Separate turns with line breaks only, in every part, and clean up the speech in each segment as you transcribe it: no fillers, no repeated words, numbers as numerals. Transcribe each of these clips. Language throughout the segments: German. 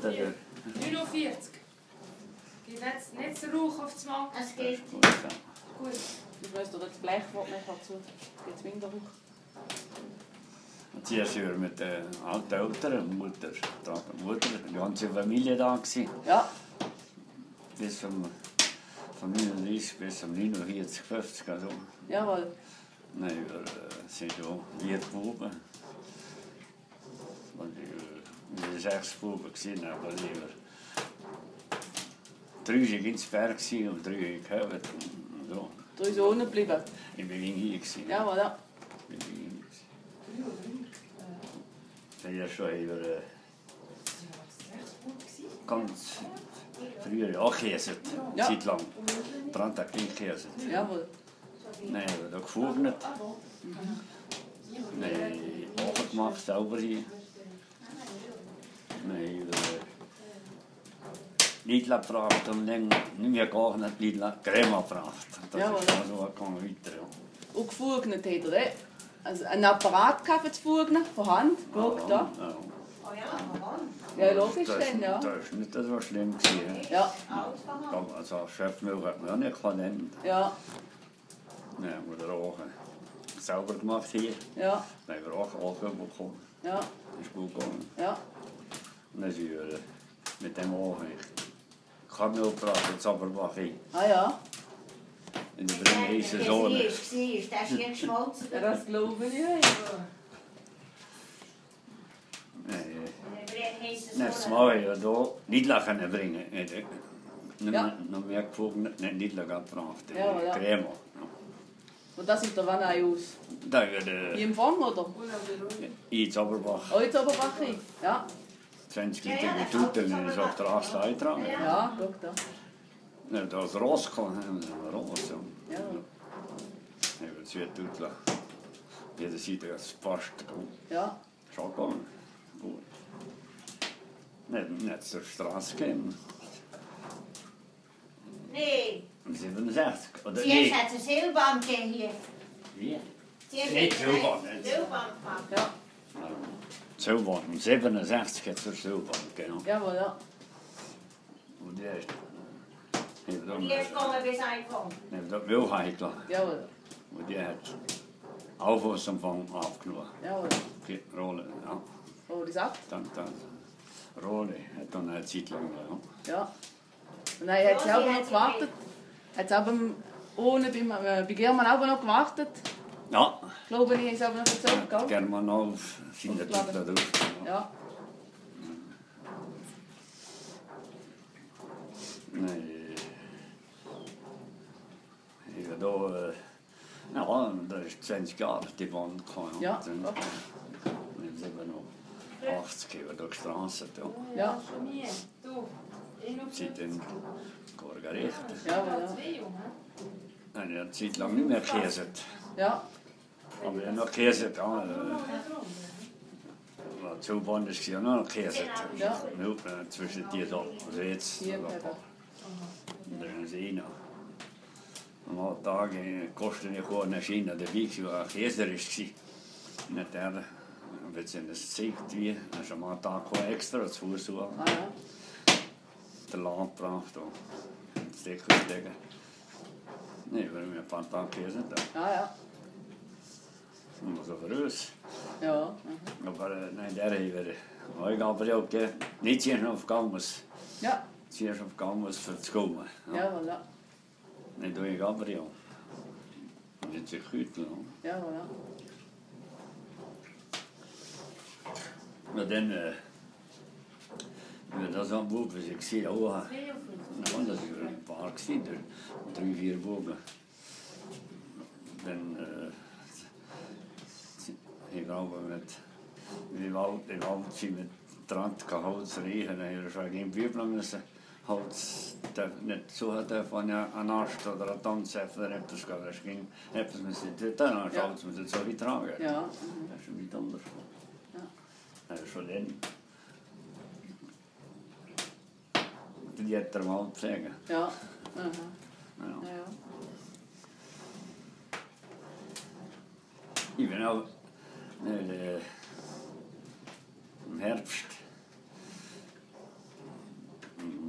oder?
49. Geht nicht so Rauch auf das Mal.
Es geht.
Gut, ja.
Gut.
Ich weiss doch, das Blechwort nicht dazu. Geht es minder hoch.
Und zuerst waren wir mit den alten Eltern, Mutter, die ganze Familie da gewesen.
Ja.
Bis von 39 bis zum 49, 50. Also.
Jawohl.
Nein, wir sind schon 4 Buben. Und wir waren 6 Buben, aber wir waren 3 waren ins Berg und 3 in Köln. So.
3 sind unten geblieben.
Ich war hier.
Jawohl, ja.
Dann ja schon über ganz früher angehäselt,
Ja.
Zeit lang. Brandtag angehäselt.
Jawohl.
Nein, wir haben da gefurnet. Nein, Ofen gemacht, sauber hier. Nein, wir Lidl gebracht und dann nicht mehr gar nicht Lidl, Creme gebracht. Das
Jawohl.
ist also weiter. Ja.
Und gefugnet hat er, eh? Also einen Apparat für zu fugnen, von Hand. Schau, da.
Ja.
Oh ja, Mann.
Ja, logisch
Das
dann, ja.
Das war nicht so schlimm.
Ja.
Also Chefmilch hat man auch nicht können.
Ja.
Dann haben wir den Ofen sauber gemacht hier.
Ja.
Dann haben wir auch Alkohol bekommen.
Ja.
Das ist gut gegangen.
Ja.
Und dann sind wir mit dem Ofen Kamel gebracht, jetzt aber mache ich.
Ah ja.
In der Bringe heiße Sonne.
Der ist hier geschmolzen.
Ja, das glaube ich. Ja.
Nächstes Mal ja hier nicht können bringen.
Ja.
Noch mehr gefunden, nicht gebracht.
Ja, ja.
Creme.
Und das sieht der Wanne aus.
Da wird
Hier im Fang, oder?
in Zauberbach
Heute aber Bachi. Ja.
20 Liter getütelt und ist auf der Straße eingetragen.
Ja, guck da.
Ja, da ist rausgekommen, haben wir raus.
Ja.
Ja, wir zwei Tütler. Jeder sieht, dass es passt.
Ja.
Schon gegangen. Gut. Nicht zur Straße gehen.
Nee.
67, oder
Zuerst
nicht?
hat es eine Seilbahn hier.
Wie?
Zuerst
Nicht
hat es
Seilbahn,
eine
nicht.
Seilbahn gemacht.
Ja.
Seilbahn, 67 hat es zur Seilbahn, genau.
Jawohl, ja.
Und die ist...
Und jetzt kommen wir bis Einkommen.
Neem dat Wilheikler.
Jawohl.
Und die hat Aufwasserempfang aufgenommen.
Jawohl.
Die Rolle, ja.
Oh, die sagt?
Dan Rolle hat dann eine Zeit lang, ja.
Ja. Und dann hat sie
Ja,
auch
sie
noch
hat
gewartet. Hat sie aber ohne bei German auch noch gewartet.
Ja,
Glaube ich, ist aber noch erzählt, gell?
German auf, sind der Typ da durch.
Ja.
Nee. Ich habe da, ja, da ist 20 Jahre die Wand gekommen.
Ja.
Dann haben sie eben noch 80 Jahre durch die Straße.
Ja.
Schon nie. Du.
Sie dann gerichtet.
Jawohl, ja.
2, Junge.
Ich habe eine Zeit lang nicht mehr gehäselt.
Ja.
Aber ich habe noch gehäselt, ja. Zo band is ja noch gehäselt.
Ja.
Zwischen die da. Also jetzt.
Hier,
Da
Pepper.
ist einer. Normaal dagen kostte ik gewoon naar China. De week was gehäserisch. Nicht der. Wenn es in das zeigt wie, dann schon mal einen Tag extra zu Fuß
Ah ja.
der Land gebracht. Das Deckelstecken. Nee, wir haben ein paar Tage gehäselt.
Ah ja.
Das so für uns.
Ja.
Aber nein, der hier. Ich aber auch nicht zuerst auf Gammes.
Ja.
Zuerst auf Gammes für zu kommen.
Jawohl, ja.
Nee, doe ik aber ja. Und jetzt ist gut.
Jawohl, ja.
Maar dan, dat is een boek, dus ik zie, oh, nou, dat is een paar gezien, 3, 4 boeken. Dan, ik wou met, die wou zien met Trant gehouden regen, en er zou geen buurman müssen. Halt, nicht so hat er von einem Arzt oder einem Tanzchef oder etwas gehabt. Das ging etwas müssen sie dann anschauen, das müssen sie so tragen.
Ja.
Das ist schon nicht anders.
Ja.
Das ist schon dann. Die hat er mal pflegen.
Ja. Aha.
Ja.
Ja.
Ich bin auch im Herbst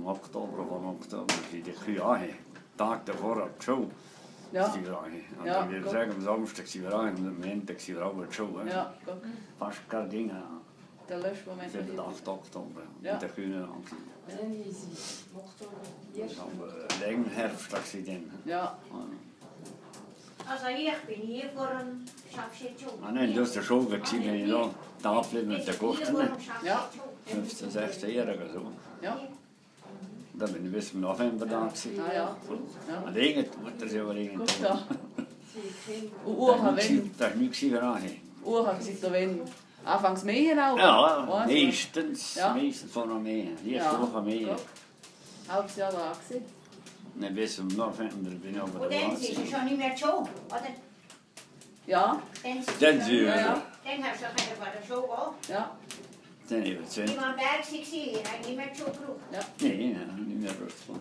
im Oktober von Oktober die Kühe an. Tag davor ab die Schule.
Ja.
Sie wir an. Und
Ja,
dann würde ich
gut.
sagen, am Samstag sind wir an und am Montag sind wir auch in die Schule.
Ja, guck.
Fast gar Dinge.
Der Löschmoment.
Das war der 8. Oktober.
Ja.
Und der Kühne an.
Dann easy. Oktober.
Das war ein Herbst dann.
Ja.
Also ich bin hier vor dem Schafschitschung.
Ah nein, das war der Schule, wenn ich da geblieben mit der Gurten.
Ja.
15, 16-Jährige so.
Ja.
Da bin ich bis im November da gewesen.
Ah ja. Ja.
Und irgend Mutter sie aber irgend.
Guck da.
Sie Kinder.
Und Urha, wenn.
Das ist nichts daran.
Urha, sieht da wenn. Anfangs Mähen auch.
Ja,
Was?
meistens.
Ja.
Meistens von noch mehr. Die
Ja.
erste Woche mehr.
Ja. Halbes Jahr da gewesen.
Dann bis im November bin ich aber
Und
da.
dann sind sie schon nicht mehr schon, oder?
Ja.
Dann sind
Ja, ja.
Dann hast du doch nicht bei der Show gehen.
Ja.
Dann eben
Ich war am Berg, ich habe nicht mehr die Show gebraucht.
Nein, nein, nicht mehr Rüstung.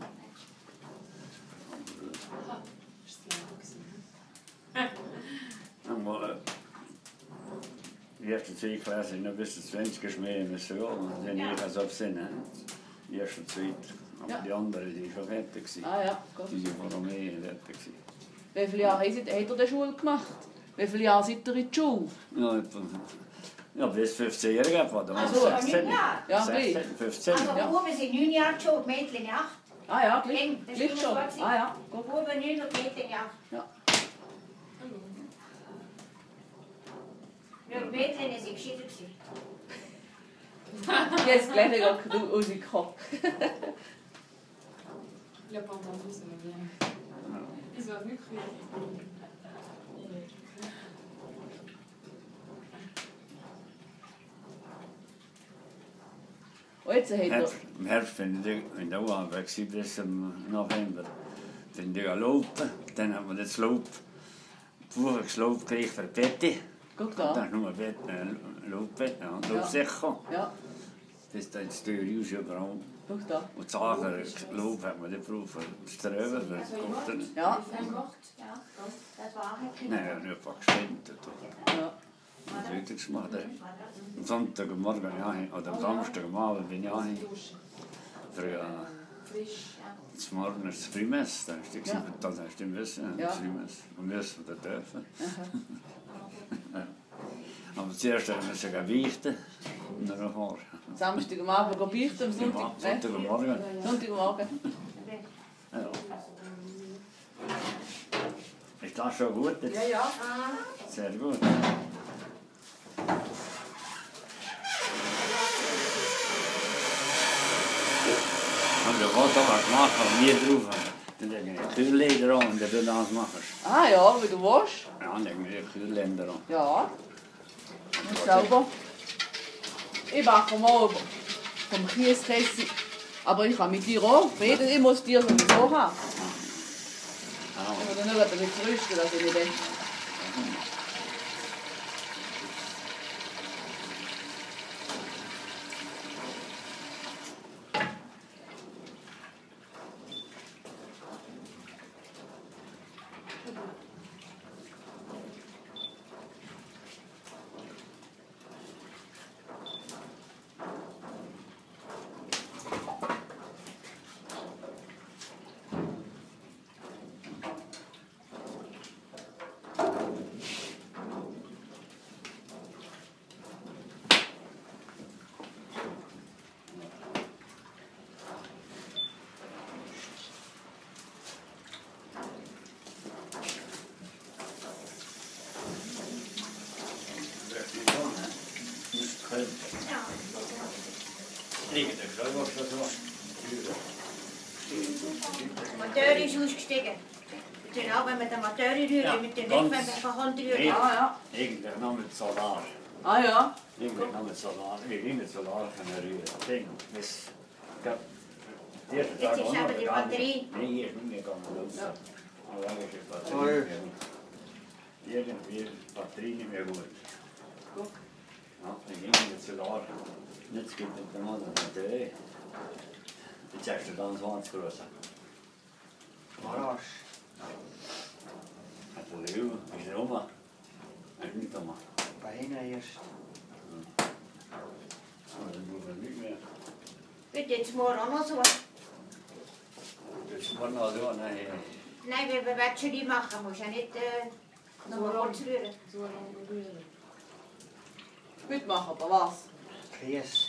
Ist es leer gewesen?
Aber die ersten 2 Klassen sind bis zu 20 geschmäht müssen gehen. Und dann ich als Absinn. Die ersten 2. Aber
Ja.
die anderen die schon fertig gewesen.
Ah ja, gut.
Die sind von mehr fertig gewesen.
Wie viele Jahre hat er die Schule gemacht? Wie viele Jahre seid ihr in die Schule?
Ja, ja, bis 15-Jährige war da.
Also, 9 Jahre.
Ja,
16,
gleich.
15.
Also
Ja.
Buben sind 9 Jahre schon, Mädchen 8.
Ah ja, gleich,
Eng, das
gleich
ist
schon.
immer so
Ah ja, gut.
Buben 9 und Mädchen 8.
Ja.
Ja, die Mädchen sind geschieden gewesen.
Jetzt gleich wieder rausgekommen.
Il a pas entendu, ça va bien. Ils ont vu crier.
Und jetzt hat er...
Im Herbst bin ich in der U-Bahn bis im November. Dann bin ich gelaufen. Dann haben wir das Laub, die Woche geslaubt gleich für die Bette.
Guck
Da
da.
ist nur Bett, Laubbett und Laubsäcke.
Ja,
Das ist dann das Tür raus überall.
guck da.
Und das andere Laub hat man nicht gebraucht für das Strömen, für das Kochen.
Ja.
Ja, das war auch ein
Nein, wir haben einfach geschwindet.
Ja.
Das weiter gemacht. Am Sonntagmorgen, ja, oder am Samstagabend bin ich auch für
Frisch.
das Morgen das Frühmess. Dann hast du gesagt,
Ja.
das hast du müssen,
Ja.
das Frühmess. Und müssen wir da dürfen. Aber zuerst haben wir sogar beichten. Und dann fahren.
Samstag am Abend beichten, am Sonntag...
Sonntagmorgen.
Sonntagmorgen.
Ja. Ist das schon gut jetzt?
Ja, ja.
Sehr gut. Also was aber gemacht haben, wir drauf haben. Dann legen wir Kühlleder an und dann das machst.
Ah ja, wie du willst.
Ja, dann legen wir Kühlleder an.
Ja. Und sauber. Ich mache mal vom Kieskessel. Aber ich kann mit dir auch. Ich muss dir sowieso haben.
Ja.
Ich muss dann nur ein bisschen rüsten, dass ich nicht denke.
Der Motor ist ausgestiegen. Genau, wenn wir den Motor rühren,
Ja,
mit dem
ganz-
Weg, wenn wir von Hand rühren.
Ja.
Ah ja.
Eigentlich noch mit Solar.
Ah ja.
Eigentlich noch mit Solar. Ich mit Solar können rühren. Ding. Das... Die erste
Jetzt
Tag
ist
auch noch
aber die
gegangen.
Batterie.
Nein, hier ist nicht mehr gegangen.
Ja.
Aber eigentlich ist die Batterie. Irgendwie ist die Batterie nicht mehr gut.
Guck.
Ja, dann ging ich mit Solar. Jetzt gibt es noch eine Batterie. Jetzt hast du dann 20 größer.
Arsch.
Hat er die Uhr? Ist er rum? Ist nicht rum.
Beine erst.
Aber dann muss er nicht mehr.
Wird jetzt morgen auch noch so.
Aber noch so, nein.
Nein, wenn wir Wätscheli machen, musst du ja nicht noch mal kurz rühren.
So lange rühren. Mitmachen, aber was?
Käse.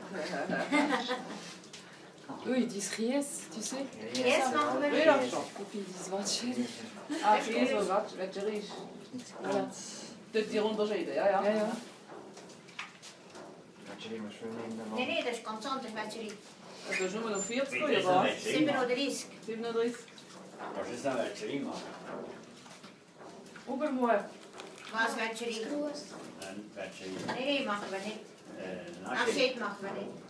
Oui, die Ries, tu sais.
Jetzt machen wir
Wieder
Käse.
schon.
Et puis das Watscheri.
Ah, Käse und Wätscherisch.
Voilà.
Dort die Unterschiede, ja, ja.
Ja, ja.
Wätscheli musst du nehmen.
Nein, das ist ganz anders, Wätscheli.
Also schon mal noch 40
Das ist
oder was?
ein Wätscheri machen.
37.
37.
Das ist ein Wätscheri machen.
Obermoor.
Was Wätscheli?
Ein Wätscheri.
Nein, machen wir nicht.
Naschi.
Abschied machen wir nicht.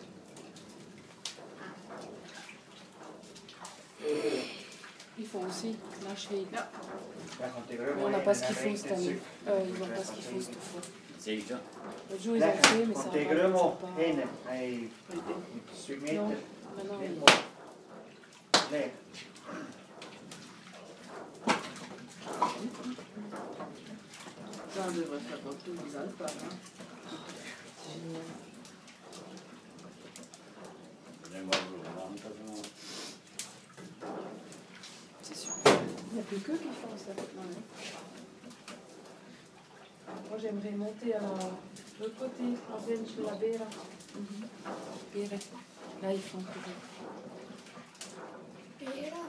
Ils font aussi la cheville.
Ja.
Ja, kommt die
Mais
Gröbe
on n'a
rein,
pas ce
dann
qu'il faut
bringt
cette
der
année.
Zeug.
Ils n'ont pas ce qu'il faut cette fois.
Siehst du?
L'autre jour, ils ont fait, mais ça
Kommt
n'a
die
pas
Gröbe
ça a
hin. Hey, mit 2
pas-
Meter.
Non, maintenant,
Nicht
ils...
mal. Leer.
Ça devrait faire beaucoup de Alpes, hein.
C'est génial.
Den var roligt.
C'est sûr. Il n'y a plus qu'eux qui font ça maintenant. hein. Moi, j'aimerais monter à l'autre côté, en Bench de la Bera. Bera. Là, ils font tout.
Pera.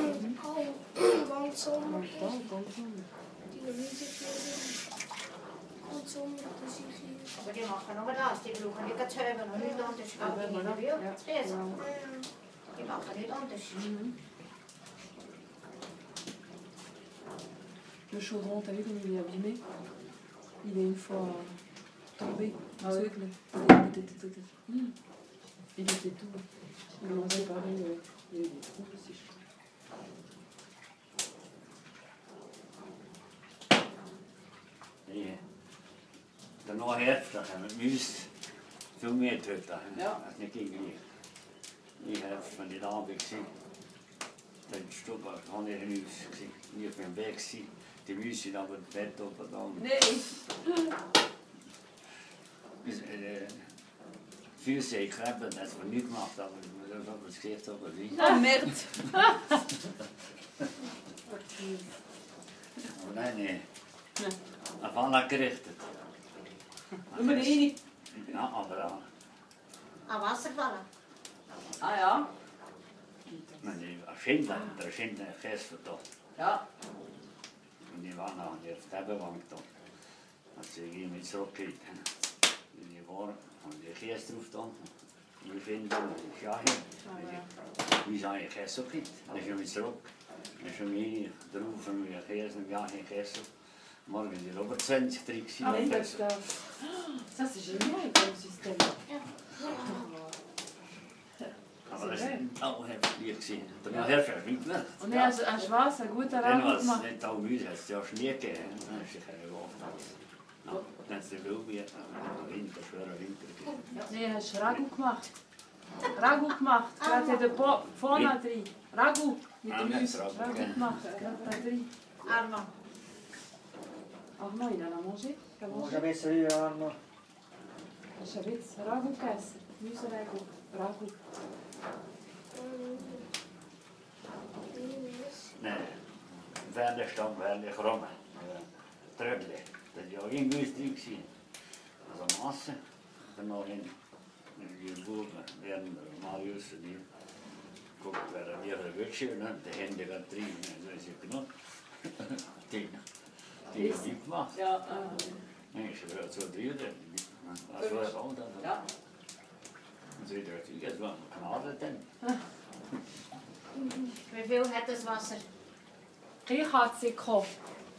Want zomer. Die Gemüsekäse. Und Sommer, das ich hier.
Aber die machen nur das, die brauchen nicht zu hören und nicht anders.
Ja,
Die
voilà.
machen
Ja.
zu lesen.
Ja.
Die machen nicht anders.
Le chaudron, t'as vu comme il est abîmé? Il est une fois tombé.
Ah oui.
Il était tout. Ils l'ont séparé. Il y a eu des trous aussi.
Nee. Daarna heftig met muis. Veel meer terug daar.
Ja.
Als niet gegen die helft van die dag ik zie. Dat stop ik gewoon in de muis. Ik zie niet op mijn weg zie. Die muis die dan op het bed op en dan.
Nee.
Dus veel zeker hebben dat we niet gemaakt hebben. Dat is op het gezicht op het wie.
Oh, merde.
Nee, nee.
Nee.
Avant gerichtet.
Nummer 1.
Ja, aber auch.
Aan Wasser vallen.
Ah ja.
Men die Schindler, der Schindler gisteren toch.
Ja.
En die waren nog niet op de bank toch. Als ze hier met zo kijkt. Die waren, van die geest roeft dan. Die vinden, ja, wie zijn je geest ook niet? Als je met zo, als je mee droef en weer geest en ja, geen geest. Morgen die over 20 tricks.
Ah oui, parce que... Ça, c'est génial comme système.
Aber das ist auch heftig gesehen. Dann hilft nicht mehr.
On est à cheval, ça goûte à
Dann
la
war
route.
es nicht auch müde, es ist ja Schnee gegeben. Dann ist es keine Woche. Dann ist es viel mehr Winter, schwerer Winter gegeben.
Nee, hast du Ragout gemacht? Ragout gemacht. Gerade de vorne drin. Ragout mit
Ah,
dem
nicht
Müs.
Ragout,
Ragout
gell.
gemacht. Gerade drin.
Armand.
Armand, il en a mangé. Il a
Muss
mangé.
ein bisschen rühren, Arno.
Ich habe jetzt Ragout gegessen. Müsli-Ragout. Ragout.
Nee, verder staan verder grommen. Trödle. Dat is ja geen Müs drin gewesen. Also Masse. Dann noch in die Buben werden Marius die guckt, wer die Wünsche und die Hände gerade drin. So ist es genug. Die ist nicht gemacht.
Ja.
Nee, ze wil zo drie uur. Dat was wel dat.
Ja.
Dan zit er natuurlijk wel een kanaal in.
Wie viel hat das Wasser?
Ich habe sie gekocht.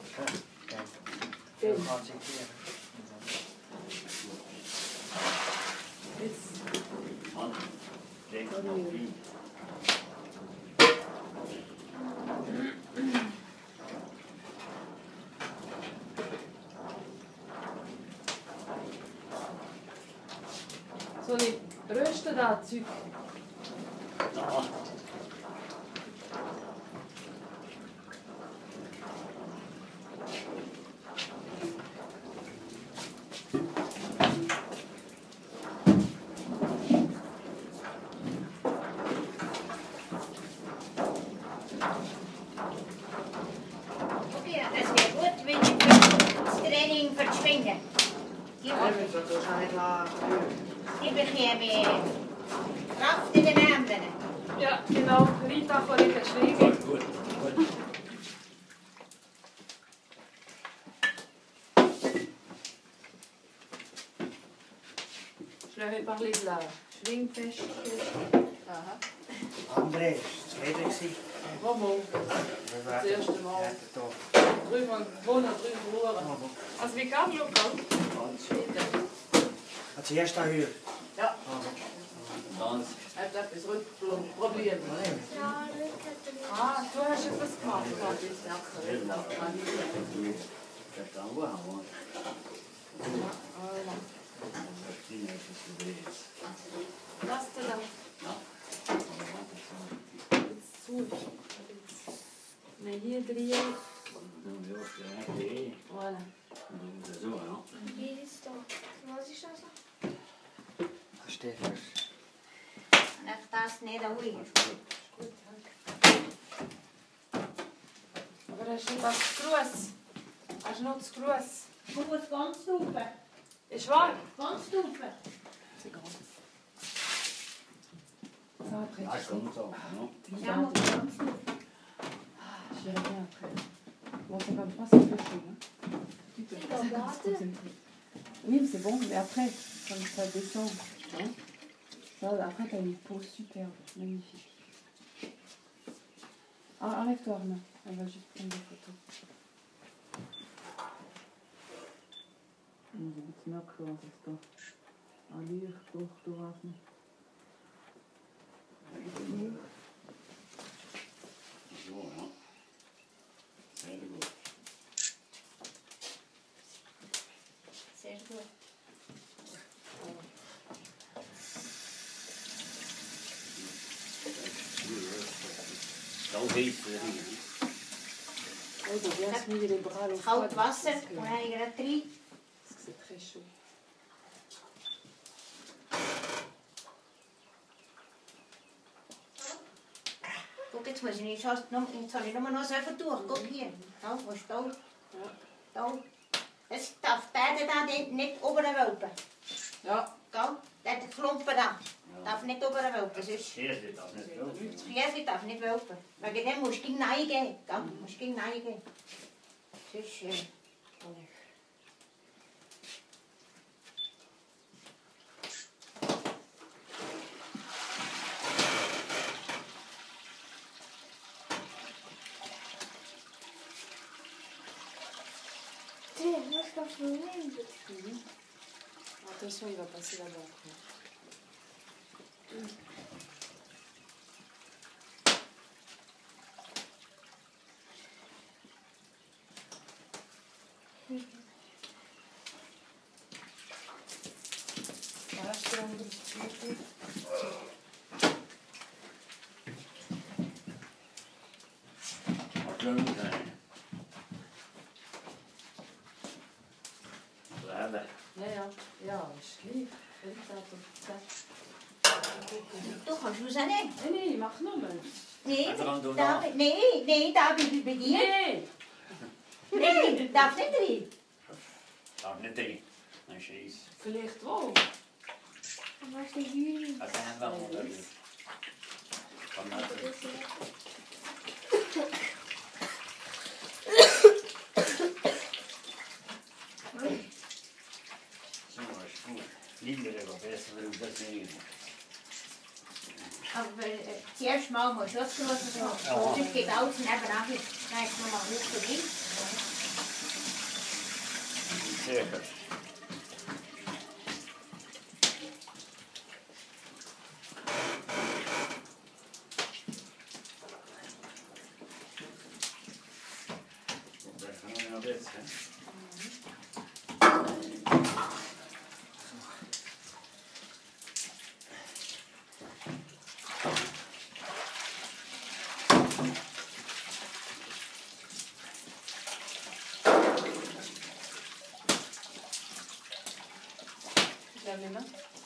Veel gaat zich hier.
Jetzt.
Man, denk nog wie.
Soll ich rösten da Zeug?
Ja.
kann nicht lachen.
Die bekäme Kraft in den Armen.
Ja, genau. Rita von den Schlägen.
Gut, gut.
Je lui avais parlé de la schwingfest.
Aha.
André, das war das zweite.
Romo.
Das
erste Mal.
Ja,
Drüben wohnen, drüben wohnen. Also wie Carlo kommt.
das erste hier.
Ja,
Ganz.
er hat etwas Rückproblem.
Ja, Rückkette.
Ah, du hast etwas gemacht.
Verstanden haben.
Was du da? Jetzt zu. Ne, hier drehen. Voilà.
So, ja.
Hier ist doch. Was ist das?
Das steht fest.
Echt das nicht an Ui.
Aber hast du nicht das Gruß? Hast du noch das Gruß?
Du musst ganz taufen.
Ist wahr?
Ganz taufen.
C'est grand. Ça
Ja,
après, tu
kommt so. Ja.
Ja, musst ganz taufen.
je verrai bien après. Bon, c'est comme 3, ça fait chaud. Hein. Tu peux
Il doit boire.
Oui, mais c'est bon, mais après, comme ça descend, hein, ça, après, t'as une peau superbe, magnifique. Ah, enlève-toi, Arnaud. Elle va juste prendre des photos. Je moet iets meer klas is toch. Allier, toch, toch af.
So, ja. Sehr gut.
Sehr gut.
So heiß für ihn.
Oh, de bien se mouiller les bras l'eau
Koud
froide,
Wasser.
parce que-
Und dann habe ich gerade rein.
parce que c'est très chaud.
Guck, jetzt muss ich nicht, jetzt habe ich nur noch so viel durch. Guck hier. Da, wo ist da? Da. Es darf der da nicht oben wölpen.
Ja,
Gell? Der Klumpen da. Darf nicht oben wölpen. Sonst...
Erste darf nicht so.
Das Käse darf nicht wölpen. Wegen dem musst du gegen Nein gehen. Gell? Du musst gegen Nein gehen. Sonst...
Tiens, moi je peux filmer.
attention, il va passer là-bas après. Voilà, je te l'envoie.
Schön sein. Leider.
Ja, ist gleich.
Du kannst rausnehmen.
Nee, mach nur mal.
Nee,
Dran tun
da,
noch.
nee, da bin ich bei dir.
Nee!
Nee, darf nicht rein.
Darf nicht drin. Ein Scheiß.
Vielleicht wo?
Was ist der Juni?
Also haben wir mal das. Komm mal. So, ist gut. Lieber aber besser, wenn du das nicht.
Aber zuerst mal musst du das größer machen. Sonst geht alles nebenan. Dann ist noch mal hoch rein.
Sicher. Das haben wir noch besser.
Ich lave les mains.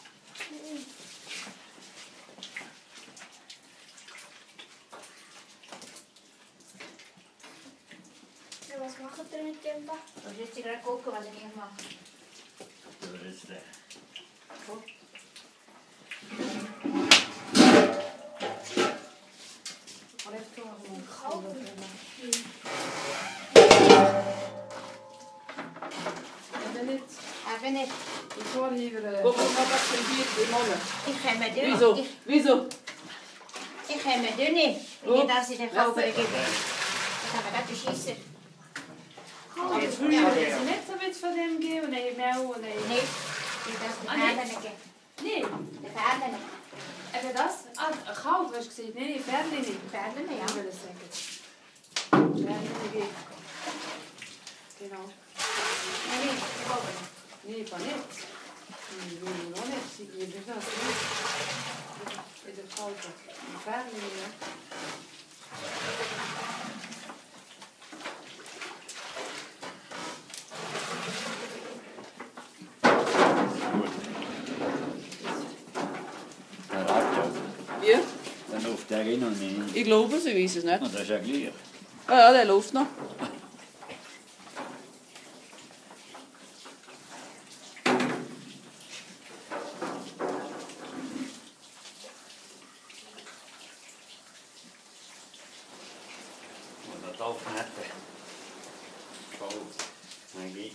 Ja, was macht ihr mit dem da?
Du musst jetzt gerade gucken, was ich mache.
So ist der.
nicht.
Ich fahre hier.
Guck mal, was für ein Bier im Monat.
Ich komme durch.
Wieso? Wieso?
Ich komme durch nicht. Wenn ich das in den Kopf gebe. Ich habe gerade beschissen.
Ja,
Ja.
früher hat sie nicht so viel von dem gegeben. Nein, mehr und nein.
Nicht. Ich das die Fäden geben.
Nein.
Die Fäden.
Eben das? Ah, kalt, hast du gesagt? Nein, Fährchen nicht.
Die Fäden, ja.
Ich will es sagen. Fährchen geht. Genau.
Nein, nicht. Ich glaube nicht.
Nee, ich kann nicht. Ich will noch nicht. Ich will das nicht. In der Kalte. Fährchen, ja.
Der Radio,
Wie?
dann läuft der noch nicht.
Ich glaube es, ich weiß es nicht.
Und das ist ja gleich.
Ja, der läuft noch.
Oder darf nicht. Kalt. Dann geht's.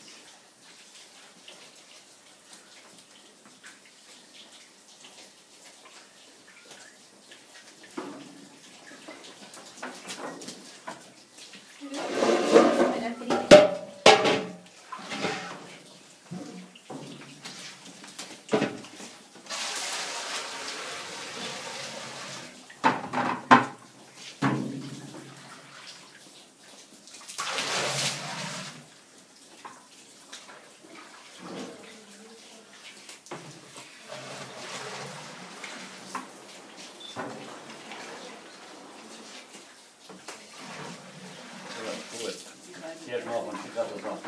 Ja, gut. Jetzt machen Sie gerade so.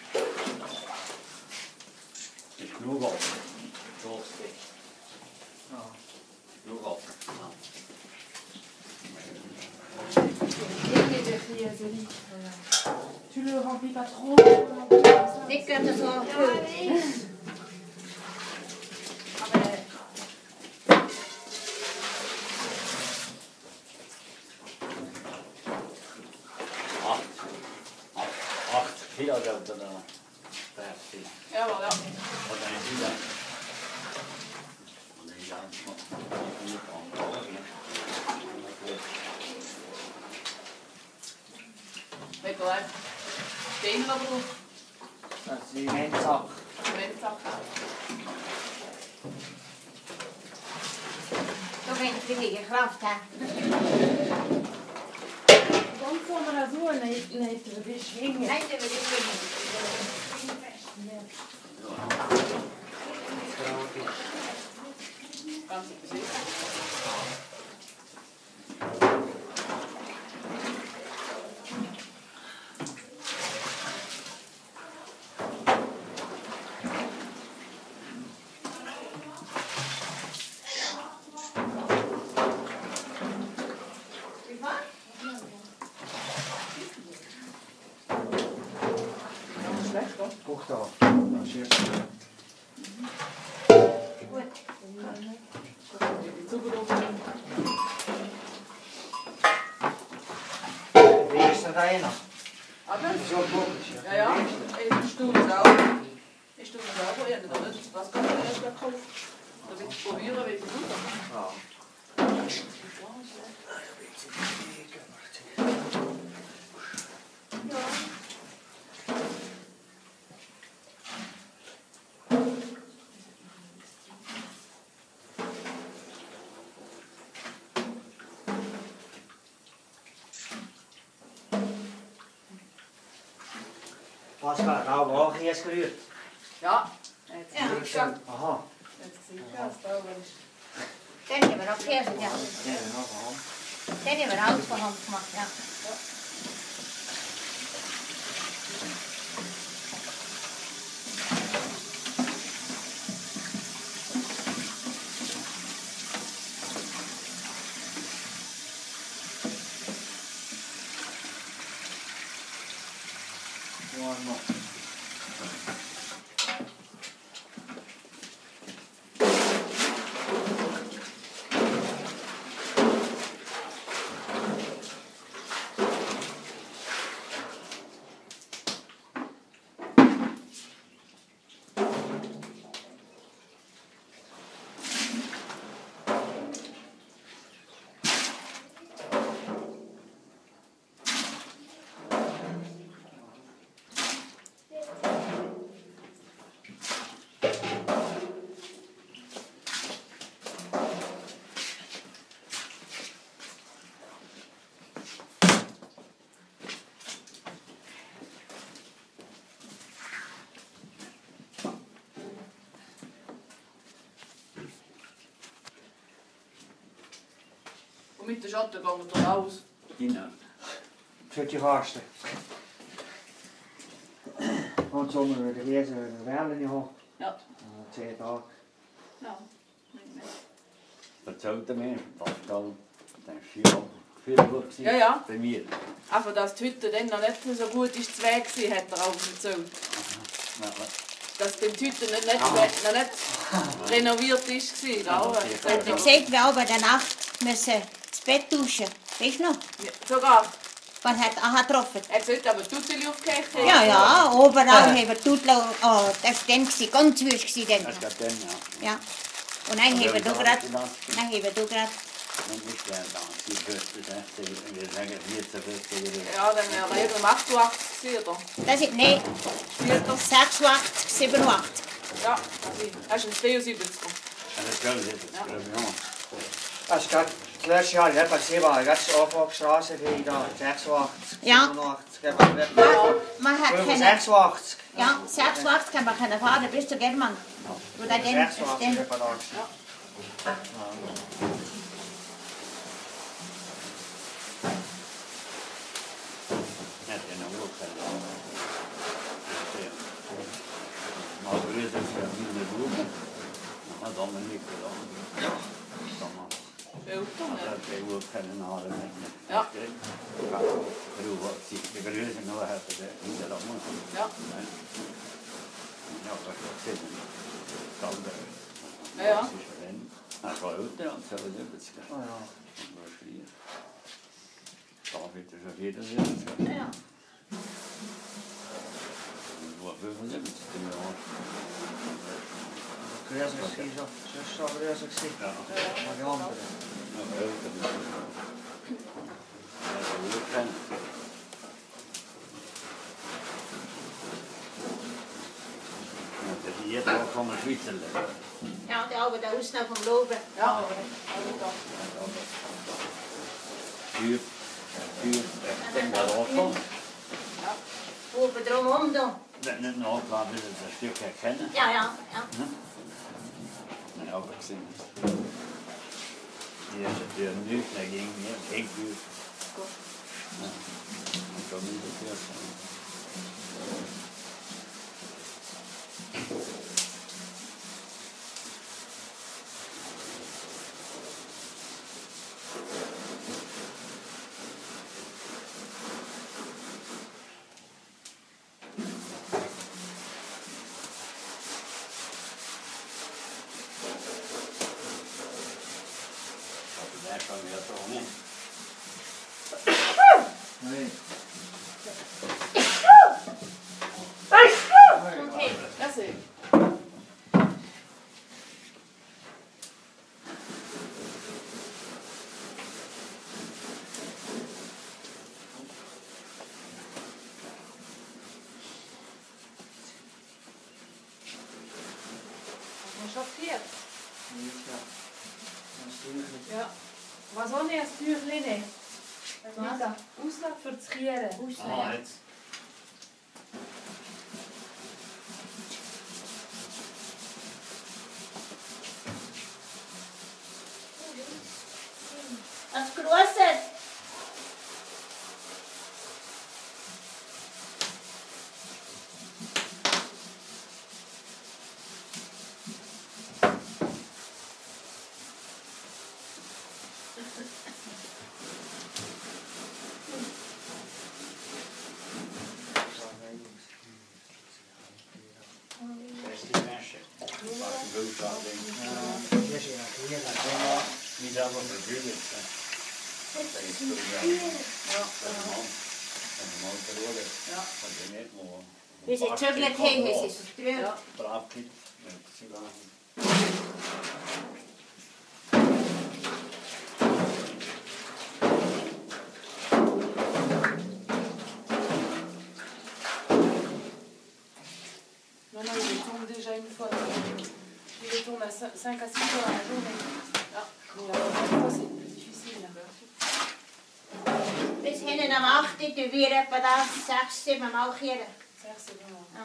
Ich genug auf. So. Genug auf.
Tu le remplis pas trop.
Nicht gerade so.
Acht Kilo dat er dan. 15.
Ja, aber ja.
Wat een kilo. Wat een
Weet je wel, stenen oder so?
Das ist die Endsache.
So wenn ich wieder gekraft habe.
Dann kommen wir so nicht über schwingen.
Nein, der will ich nicht.
Ganz bestimmt.
Wie war?
Schlecht, oder?
Guck da. Das ist jetzt
Gut.
Wie ist denn da einer?
Aber,
So komisch.
ja, ja, ich tue es auch. Ich tue es auch, ich habe nicht was kann ich erst gekauft. Da will ich probieren, wie ich es mache.
Ja. Pascal, nou auch erst gerührt.
Ja, jetzt
Ja, schon.
Aha.
sieht das sauber ist.
Den haben wir auch Käse, ja.
Ja, aha.
Den haben wir auch von Hand gemacht, ja.
One more.
mit den Schatten gehen wir raus.
Genau.
Für die Haste. Und so wir die Riesen Wellen haben.
Ja.
10 Tage.
Ja.
Erzählt er mir, was da viel gut
Ja, ja.
bei mir.
Einfach, dass die Hütte dann noch nicht so gut ist zu Weg war, hat er auch erzählt. Dass die Hütte noch nicht renoviert war.
Und er gesagt, wir aber danach müssen das Bett duschen. Weißt du noch?
Ja, sogar.
Was hat er getroffen?
Er sollte aber Tuteli aufgehängt haben.
Ja, ja, überall haben wir Tuttel. Oh, das war dann ganz wüst dann.
Das geht dann, ja.
Ja. Und dann haben wir da gerade.
Und ich werde da, die Böste 60, wir sagen 14, 15
Ja, dann wäre er eben 88 gewesen, oder?
Das ist, nein, 86, 87.
Ja, er ist ein 73er.
Das glaube ich, das glaube ich auch.
Das ist gerade das letzte Jahr, ich habe 7 Jahre, jetzt Anfangsstraße, die da 86,
Ja.
87,
Man hat keine,
86.
ja, 86 kann man keine fahren bis zur German. Oder dann ist
86
dann.
hat man da.
Net in een woord. Maar er is ook veel minder roepen. Maar dan ben ik er dan. Dan maar. Dat is ook geen aarde.
Ja.
De geruzen nog hebben ze niet allemaal.
Ja.
Ja, dat is zitten. Dan de.
Ja.
Nou, zo ook dan. Zo is het.
Oh ja.
David is er weer zitten.
Ja.
Wat wil je hebben te doen?
Grezig zie zo. Zo grezig zie.
Ja.
Maar die andere.
Nou, heel goed. Dat is ook fijn. Dat is hier ook van de Zwitserland.
Ja, die oude daar is nou van lopen.
Ja,
Puur, ik denk dat ook van.
Lopen eromom dan.
Net nog laten we het een stuk herkennen.
Ja, ja, ja.
Ja, heb ik gezien. Hier is het weer nu, dat ging meer, geen puur. Ja, dat kan niet zo veel zijn. Daar kan je dat toch niet.
Nee.
Okay.
das ist. Schaffiert. Ja.
Was habe ich als Tüchlein?
Was?
Auslauf für das Kieren.
Ah, jetzt.
Das Große.
Dat is die mesje. Pak een goed aan, denk ik. Niet allemaal vervuurlijk zijn. Dat is toch wel.
Ja.
Dat is man. Dat is man verloren.
Ja.
Dat is niet mooi.
Wie sie zögert haben, ist es drüben.
Ja.
Brav kind. Met sigaar.
Non, non, il tourne déjà une fois. Il tourne à 5 à 6 fois à la journée.
Ja.
Mais la première fois, c'est plus difficile.
Bis hinten am 8. tun wir etwa das 6, 7 Mal kehren.
Ça, c'est bon.
Ja.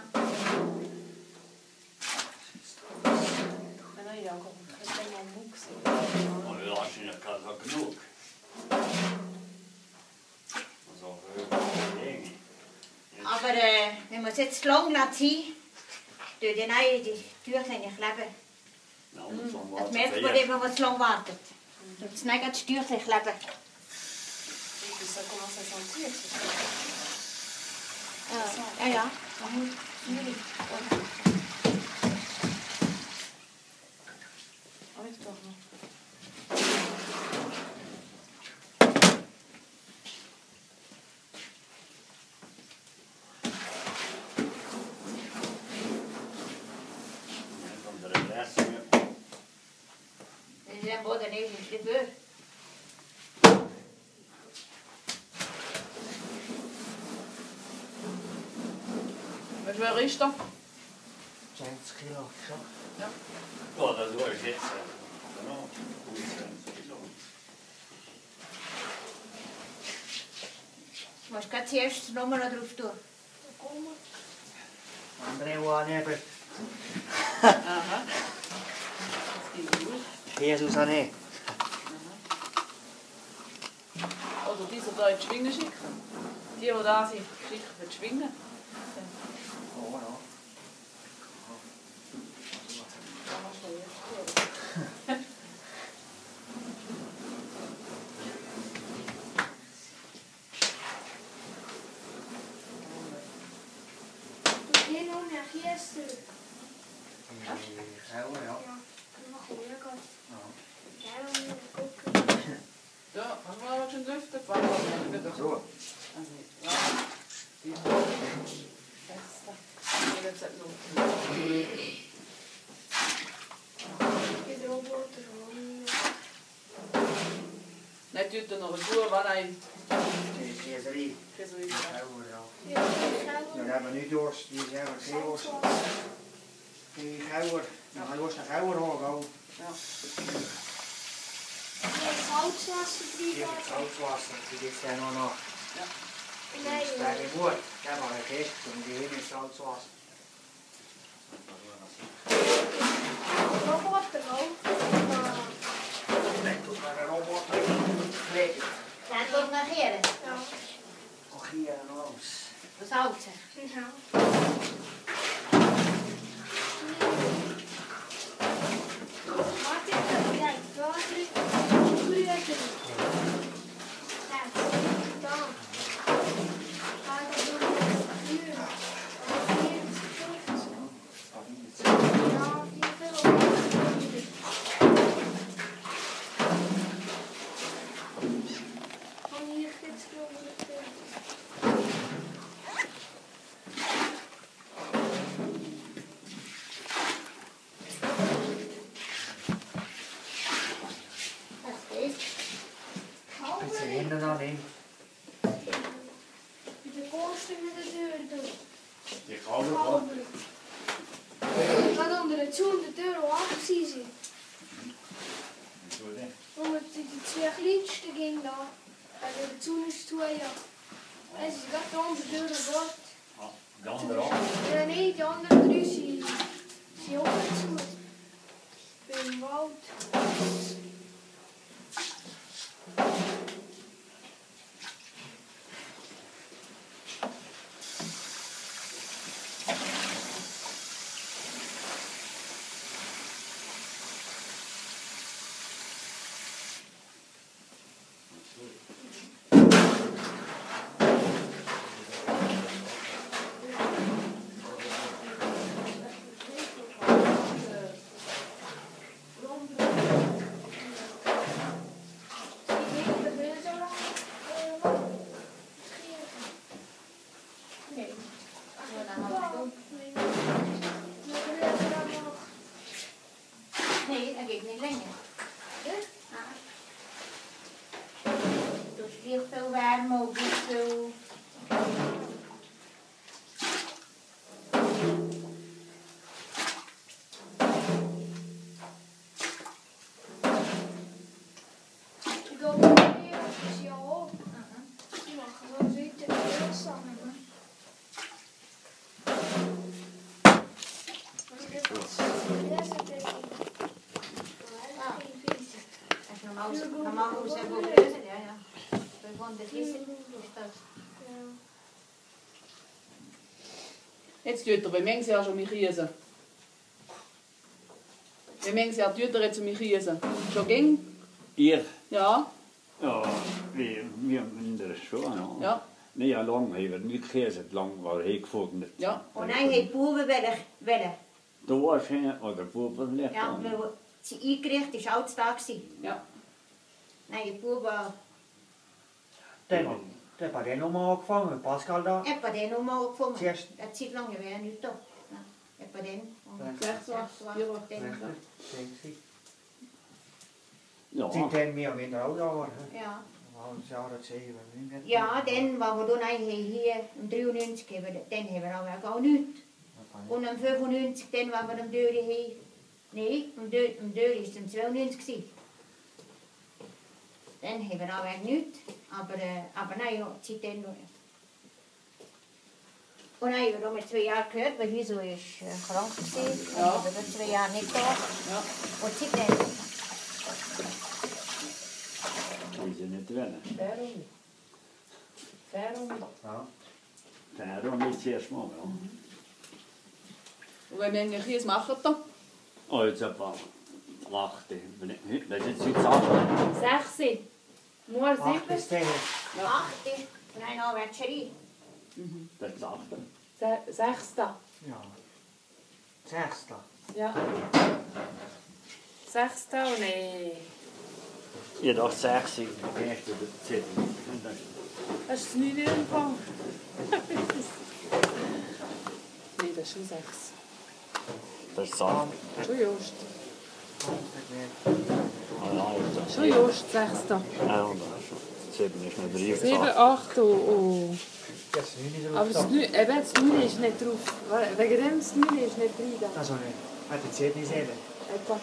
Maintenant, il est encore très tellement mou que c'est.
Maar we lassen je kan ook genoeg.
es jetzt lang ziehen, tue die neue die Türchen nicht kleben. Das merkt man eben, was lang wartet. Das nicht das Türchen kleben.
Ça commence à sentir.
Ja, ja.
Arrive-toi.
Das ist ein Boden neben dem Böhr.
Wie schwer ist der?
20 Kilo. Schon.
Ja, das war ich jetzt. Genau, 20 Kilo.
Du musst gerade zuerst die Nummer noch drauf tun.
Andere waren eben.
Aha. Das geht gut.
Jesus auch nicht.
Oder dieser da in die Schwingen schicken. Die da sind, schicken für die Schwingen.
Oh, ja.
Hier nog naar gisteren.
Ja, ja.
Ja, dat mag wel lekker.
Ja.
Ja, dan koken.
Ja, hast du mal schon lüften? Warte,
So.
also nicht. Ja. Die Beste. Jetzt hat noch.
Je robot er gewoon.
Nicht tut noch eine Schuhe, wann ein.
Die Käserie.
So
Ja,
ist
ja.
Ja,
Ja, dat hebben we nu door. Die zijn geen worst. Die gauwer. Ja, hij was naar gauwer hoor.
Ja.
Zoutwasser
Die
3
heeft zoutwasser. Die zijn nog.
Nee,
Dat is goed. Dat was een geest. Die heeft niet zoutwasser.
robot er ook.
Nee, doe maar een robot. Nee.
Gaat het negeren?
Ja.
Och, hier en alles.
Dat is oud zeg.
Ja. Martin, kijk, waar ligt het? Hoe ligt het? Kijk, dan. Ga ik dat doen? Hier. Ja, hier veel. Van hier dit
Dat is
Met zijn handen dan in.
de voorste met de deur doen.
Die gouden hoor.
Ik ga onder het zoen de deur af zien. Omdat die twee glitste ging daar. En de zoen is twee jaar. En ze gaat onder de deur door.
De andere ook.
Ja, nee, de andere drie zie je ook niet zo goed. Ik ben woud.
Nee, dat geht niet länger. Ah. Dus hier veel warm, ook niet veel.
Ik ga wel weer eens jou op. Je mag gewoon zitten en heel samen.
Normaal hoe ze hebben ook keuze, ja, ja. We gewoon de vissen, dus dat.
Jetzt tut er, wie manches Jahr schon mich riesen. Wie manches Jahr tut er jetzt mich riesen. Schon ging?
Ihr?
Ja.
Ja, wir minderen schon, ja.
Ja.
Nee, ja, lang hebben we niet gezet, lang waar ik gevonden.
Ja.
Und dann hat die Buben wollen.
Da war es oder Buben ligt
Ja,
dan.
weil sie eingerichtet ist auch da gewesen.
Ja.
Nein, die Buben,
Der hat den nochmal angefangen, Pascal da.
etwa den Nummer gefunden.
Zuerst.
Eine Zeit lang wäre er nicht da. Ja, etwa den. Und
6 Uhr, 4 Uhr.
den.
Ja,
Seitdem wir wieder auch da waren.
Ja.
Das Jahr 7.
Ja, dann, als wir dann hier im 93 haben, dann haben wir auch nichts. Und am 95, dann, als wir am Döri haben, nein, am Döri war es am 92 gewesen. Dann haben wir auch nichts. Aber nein, ja, seitdem noch. Und dann haben wir noch 2 Jahre gehört, weil Wieso ist krank war.
Ja.
Und haben wir 2 Jahre nicht gehabt.
Ja.
Und seitdem.
die zijn niet winnen.
Waarom? Waarom?
Ja.
Daarom is het zeer smal, ja.
Und wie viele Kies macht er?
Oh, jetzt ein paar. Lachte. Das ist jetzt 8.
6. Nur
8
7.
bis 10.
8. Und dann noch Wäscherei.
Das ist 8.
6.
Ja. 6.
Ja. 6. Und
Je dacht 60, de eerste zit.
das ist 9 im Empfang. Nein, das ist schon 6.
Dat is 8.
Schon Just.
Ja,
Schon Just, 6.
ja, 7 is naar 3
7, 8 und...
Das ist nicht so
Aber das 9, eben, das 9 ist nicht drauf. Wegen dem das 9 ist nicht drin.
Also nicht. Hat die 10 nicht selber.
Etwa.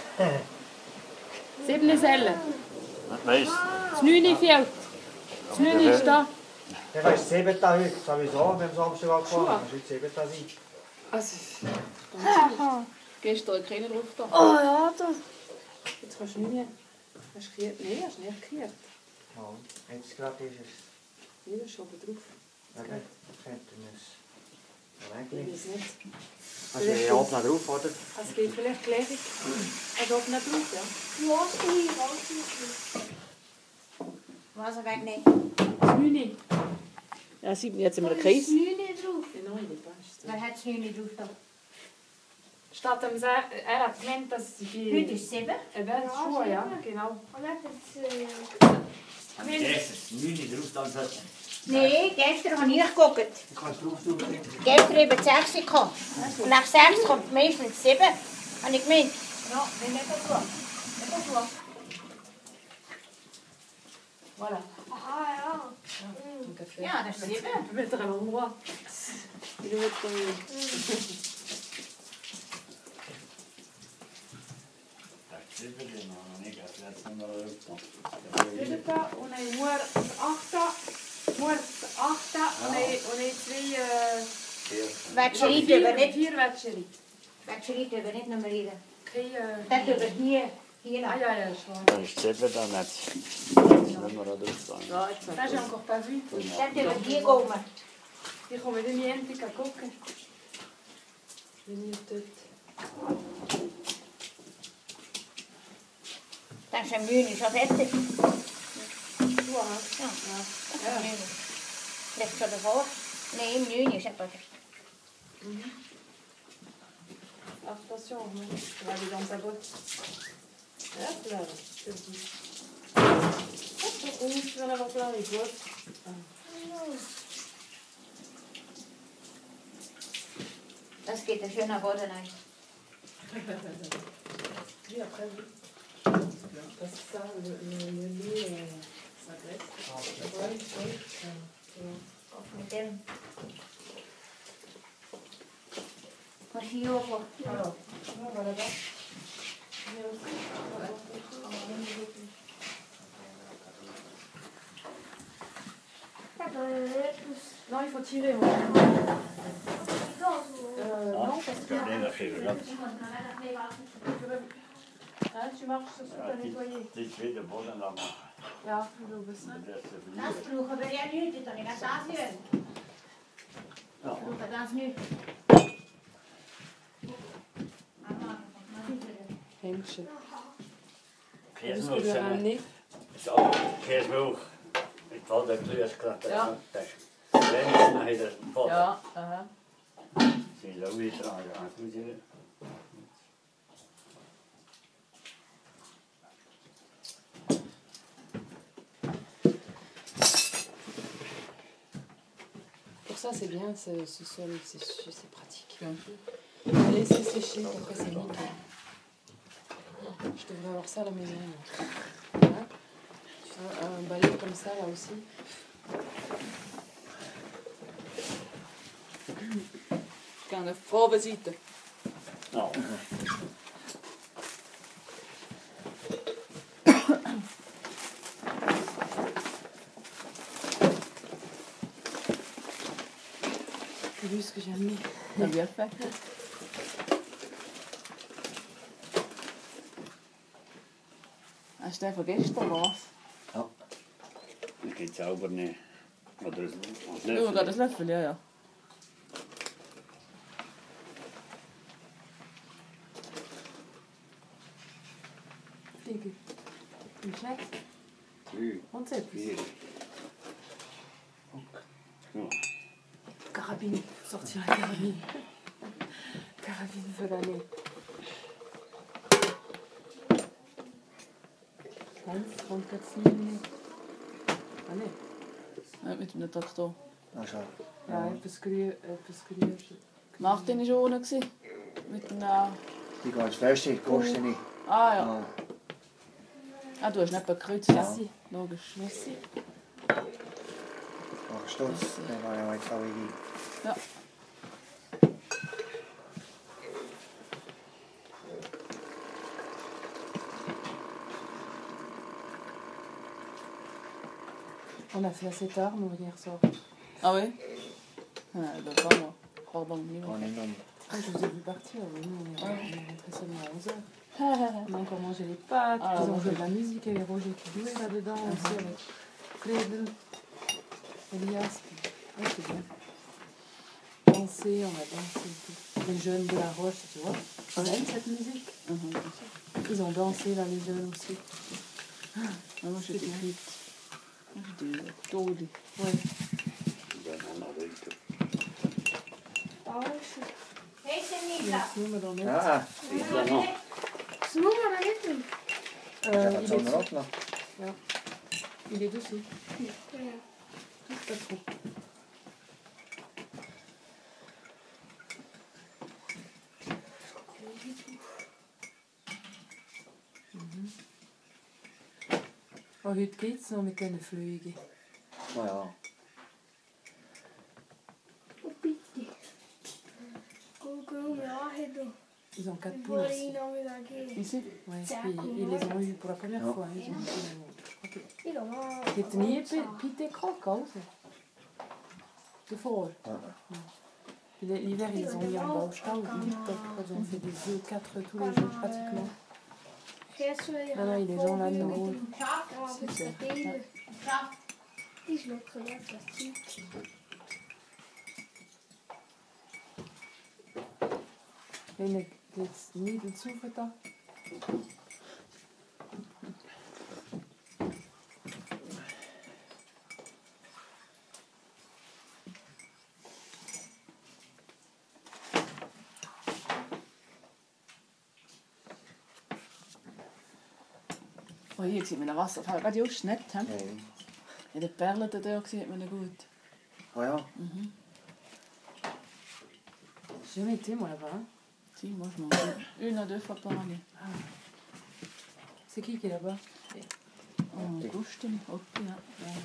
7 Selle.
Weißt
Das 9 fehlt. Das 9 ist da.
Ja, weißt du, 7 Tage heute sowieso, wenn wir Samstag angefangen haben. Das ist heute 7 Tage sein.
Also,
Gestern keiner drauf da.
oh ja, da. Jetzt kannst du nicht. Hast du gekehrt? Nein, hast du nicht gekehrt.
Ja, jetzt gerade ist es.
Nein, das ist schon drauf.
Ja, könnten wir es.
Ich
Eigentlich.
weiß nicht.
Also, ich habe noch drauf, oder?
Es geht vielleicht gleich. Also, ob nicht drauf, ja.
Was er wegnehmen.
Das 9.
Ja, 7, jetzt sind wir Kreis.
Die 9 passt.
Wer hat es nicht drauf da?
Statt dem er hat gemeint, dass sie
Heute
die...
ist es 7.
Eben, schon, ja, genau.
Das ist nu drauf, dan zat
Nein, gestern habe ich geguckt.
Ich kann es drauf tun.
Gestern eben 6 gekommen. Und nach 6 kommt meistens 7. Habe ich gemeint. Ja, wenn nicht so. Nicht so.
Voilà.
Ja, das ist 7.
Je vais être à l'endroit. Il doit être... Zevende, und hij moet 8, und hij 2...
Wäscherei über nicht.
4 Wäscherei.
Wäscherei über nicht nummerieren.
Keine...
Das über hier. Hier
Ah
lang.
ja, ja, schon.
Dan is het 7 dan net. Dan maar dat drauf staan.
Ja, jetzt
Das j'ai encore pas vu.
Das über hier oben.
Ich komme nicht mehr endlich gucken. Bin ich dort.
Das ist ein Mühne, schon fertig.
Du hast.
Ja, das ist ein Mühne. Ligt zo ervoor. Nee, een Mühne is het.
Attention, hein. Tu vas aller dans ta botte. Hop là, je te le dis. Hop, tu vas en avoir plein les bottes.
Das geht ein schöner Boden ein.
Oui, après, oui. Parce que ça, le lait, ça graisse. Oui, oui.
Of met hem. Was hier over?
Alors, on va là-bas. Non, il faut tirer. Non, parce que...
Nee, dat geven we dat.
Ah, tu marches sur ce que tu as nettoyé.
Die tweede bodem dan maar.
Ja, je doet het.
De rest
Dat is vroeger bij jij nu, dit dan in dat
Ja.
Doe dat nu.
Hemdje.
Kees
Dus
nog
we gaan
zijn.
niet.
Zo, Kees nog. Ik val de kleurskrat.
Ja.
Lens naar de pot.
Ja, aha.
Zie je dat weer dragen aan. Moet je.
Pour ça, c'est bien, ce sol, c'est pratique.
Bien sûr.
Laisser sécher, après c'est nickel. Je devrais avoir ça à la maison. Hein? Un balai comme ça, là aussi.
Ik kan even voorbezitten.
Nou.
T'as vu ce que j'ai amené?
Dat is bien fait. Hast du den von gestern was?
Ik kan het sauber nemen. Maar dat is als
Ja, gerade das Löffel, ja, ja.
Fliegen. Une chaque.
Nu,
On sait plus.
hier. Ja.
Carabine. Sortir la carabine. Carabine de l'année. 34 mm. Ah nee.
Ja, mit einem Traktor.
Nou zo.
Ja, parce que lui,
Martin war schon ohne. Mit einem...
Die gaat verste, kost niet.
Ah ja.
Ja.
Ah, du hast nicht bekreuzt.
Merci.
Logisch.
Merci.
Maar gestopt. Dan ga je maar het weer.
Ja.
On a fait assez tard, nous, hier soir.
Ah oui? Dat kan wel. Pardon, niet
Gewoon
meer.
in dan.
Ah, je vous ai vu partir, oui, nous, on est rentrés seulement à 11h. On a encore mangé les pâtes,
Ah,
ils ont
ouais.
joué de la musique, il y avait Roger qui jouait là-dedans aussi avec Fred, Elias. Ouais, c'est bien. Danser, on a dansé tout. Les jeunes de la Roche, tu vois. On aime cette musique.
Mhm.
Ils ont dansé là, les jeunes aussi.
Ja, maar zit ik niet. Die dode.
Ouais.
Ik ben aan de ruimte.
Wees er niet
Il y a
dat.
Snoemen dan net.
Ja,
Ik ben nog.
Snoemen, maar dit niet.
zet dat
Il
zo
est
erop nog.
Il est dessus.
Ja.
Pas trop. Oh, heute geht es noch mit diesen Flügen.
Maar ja.
Hoe pitti. Coucou, mais
Ils ont 4
il
poules
faut
aussi.
aller dans la guerre.
Ici?
Ouais.
C'est
Puis, ils les ont eu pour la première
Non.
fois. Hein. Ils ont je crois que...
Il a
Het niet pité croque, hein. C'est fort. Puis l'hiver, ils ont mis en bauchstall. Ils ont fait des œufs, 4 tous les jours pratiquement. Non, non, ils les ont là de nouveau. Super.
Die is nog gelukt, dat zie ik.
En ik dit niet het zoeken.
Oh, hier sieht man den Wasserfall. Gerade just nicht. He?
Nee.
In den Perlen da sieht man ihn gut.
Oh ja.
J'ai jamais été moi là-bas. Hein.
Si, moi je mange une à deux fois par année.
C'est qui est là-bas?
Oh, Augustin. Okay, ja.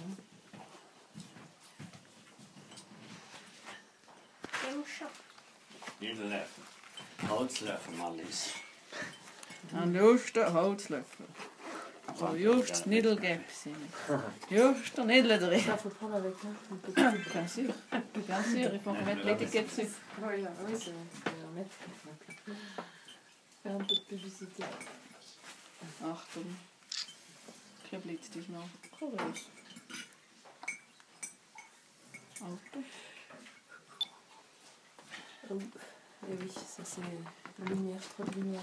Hier Löffel. Holzlöffel mal eens.
Een juiste Holzlöffel. So just Niedelgäpschen. Just een Niedel erin.
Ça faut prendre avec hein. Un peu
Bien sûr. Bien sûr, il faut mettre l'étiquette dessus.
Oui, oui, c'est mettre. Faire un peu de publicité.
Achtung. Kribbelt dich noch. Groß. Auto.
Oh. Et oui, ça c'est la lumière, trop de lumière.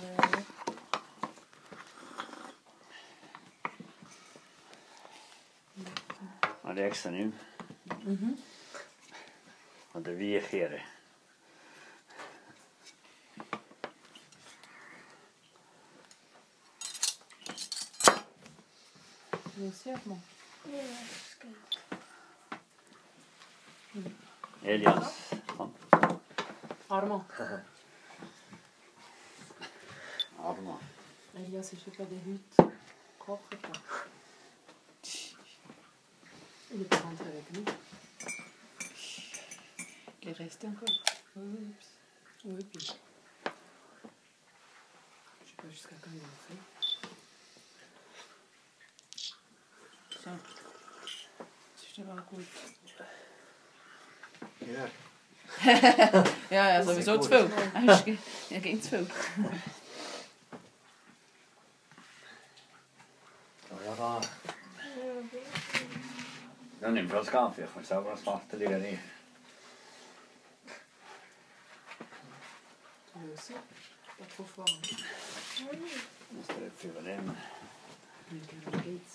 Maar de extra nu. Want de weergeren.
Bien sûr, bon.
Elias. Kom.
Armand.
Armand.
Elias, je fais pas des huttes. Propres, quoi. Il est pas rentré avec nous.
Il est resté encore.
Oui, oui, puis. Je sais pas jusqu'à quand il a fait.
Zo. Is er wel goed.
Ja.
Ja, sowieso te veel. Ja, geen te veel.
Ja, daar.
Dan neem je wel koffie, maar zo was het te leren niet.
Tu veux aussi? Pas trop fort. Hein.
Dus dat heb je wel in.
Avec un Gates.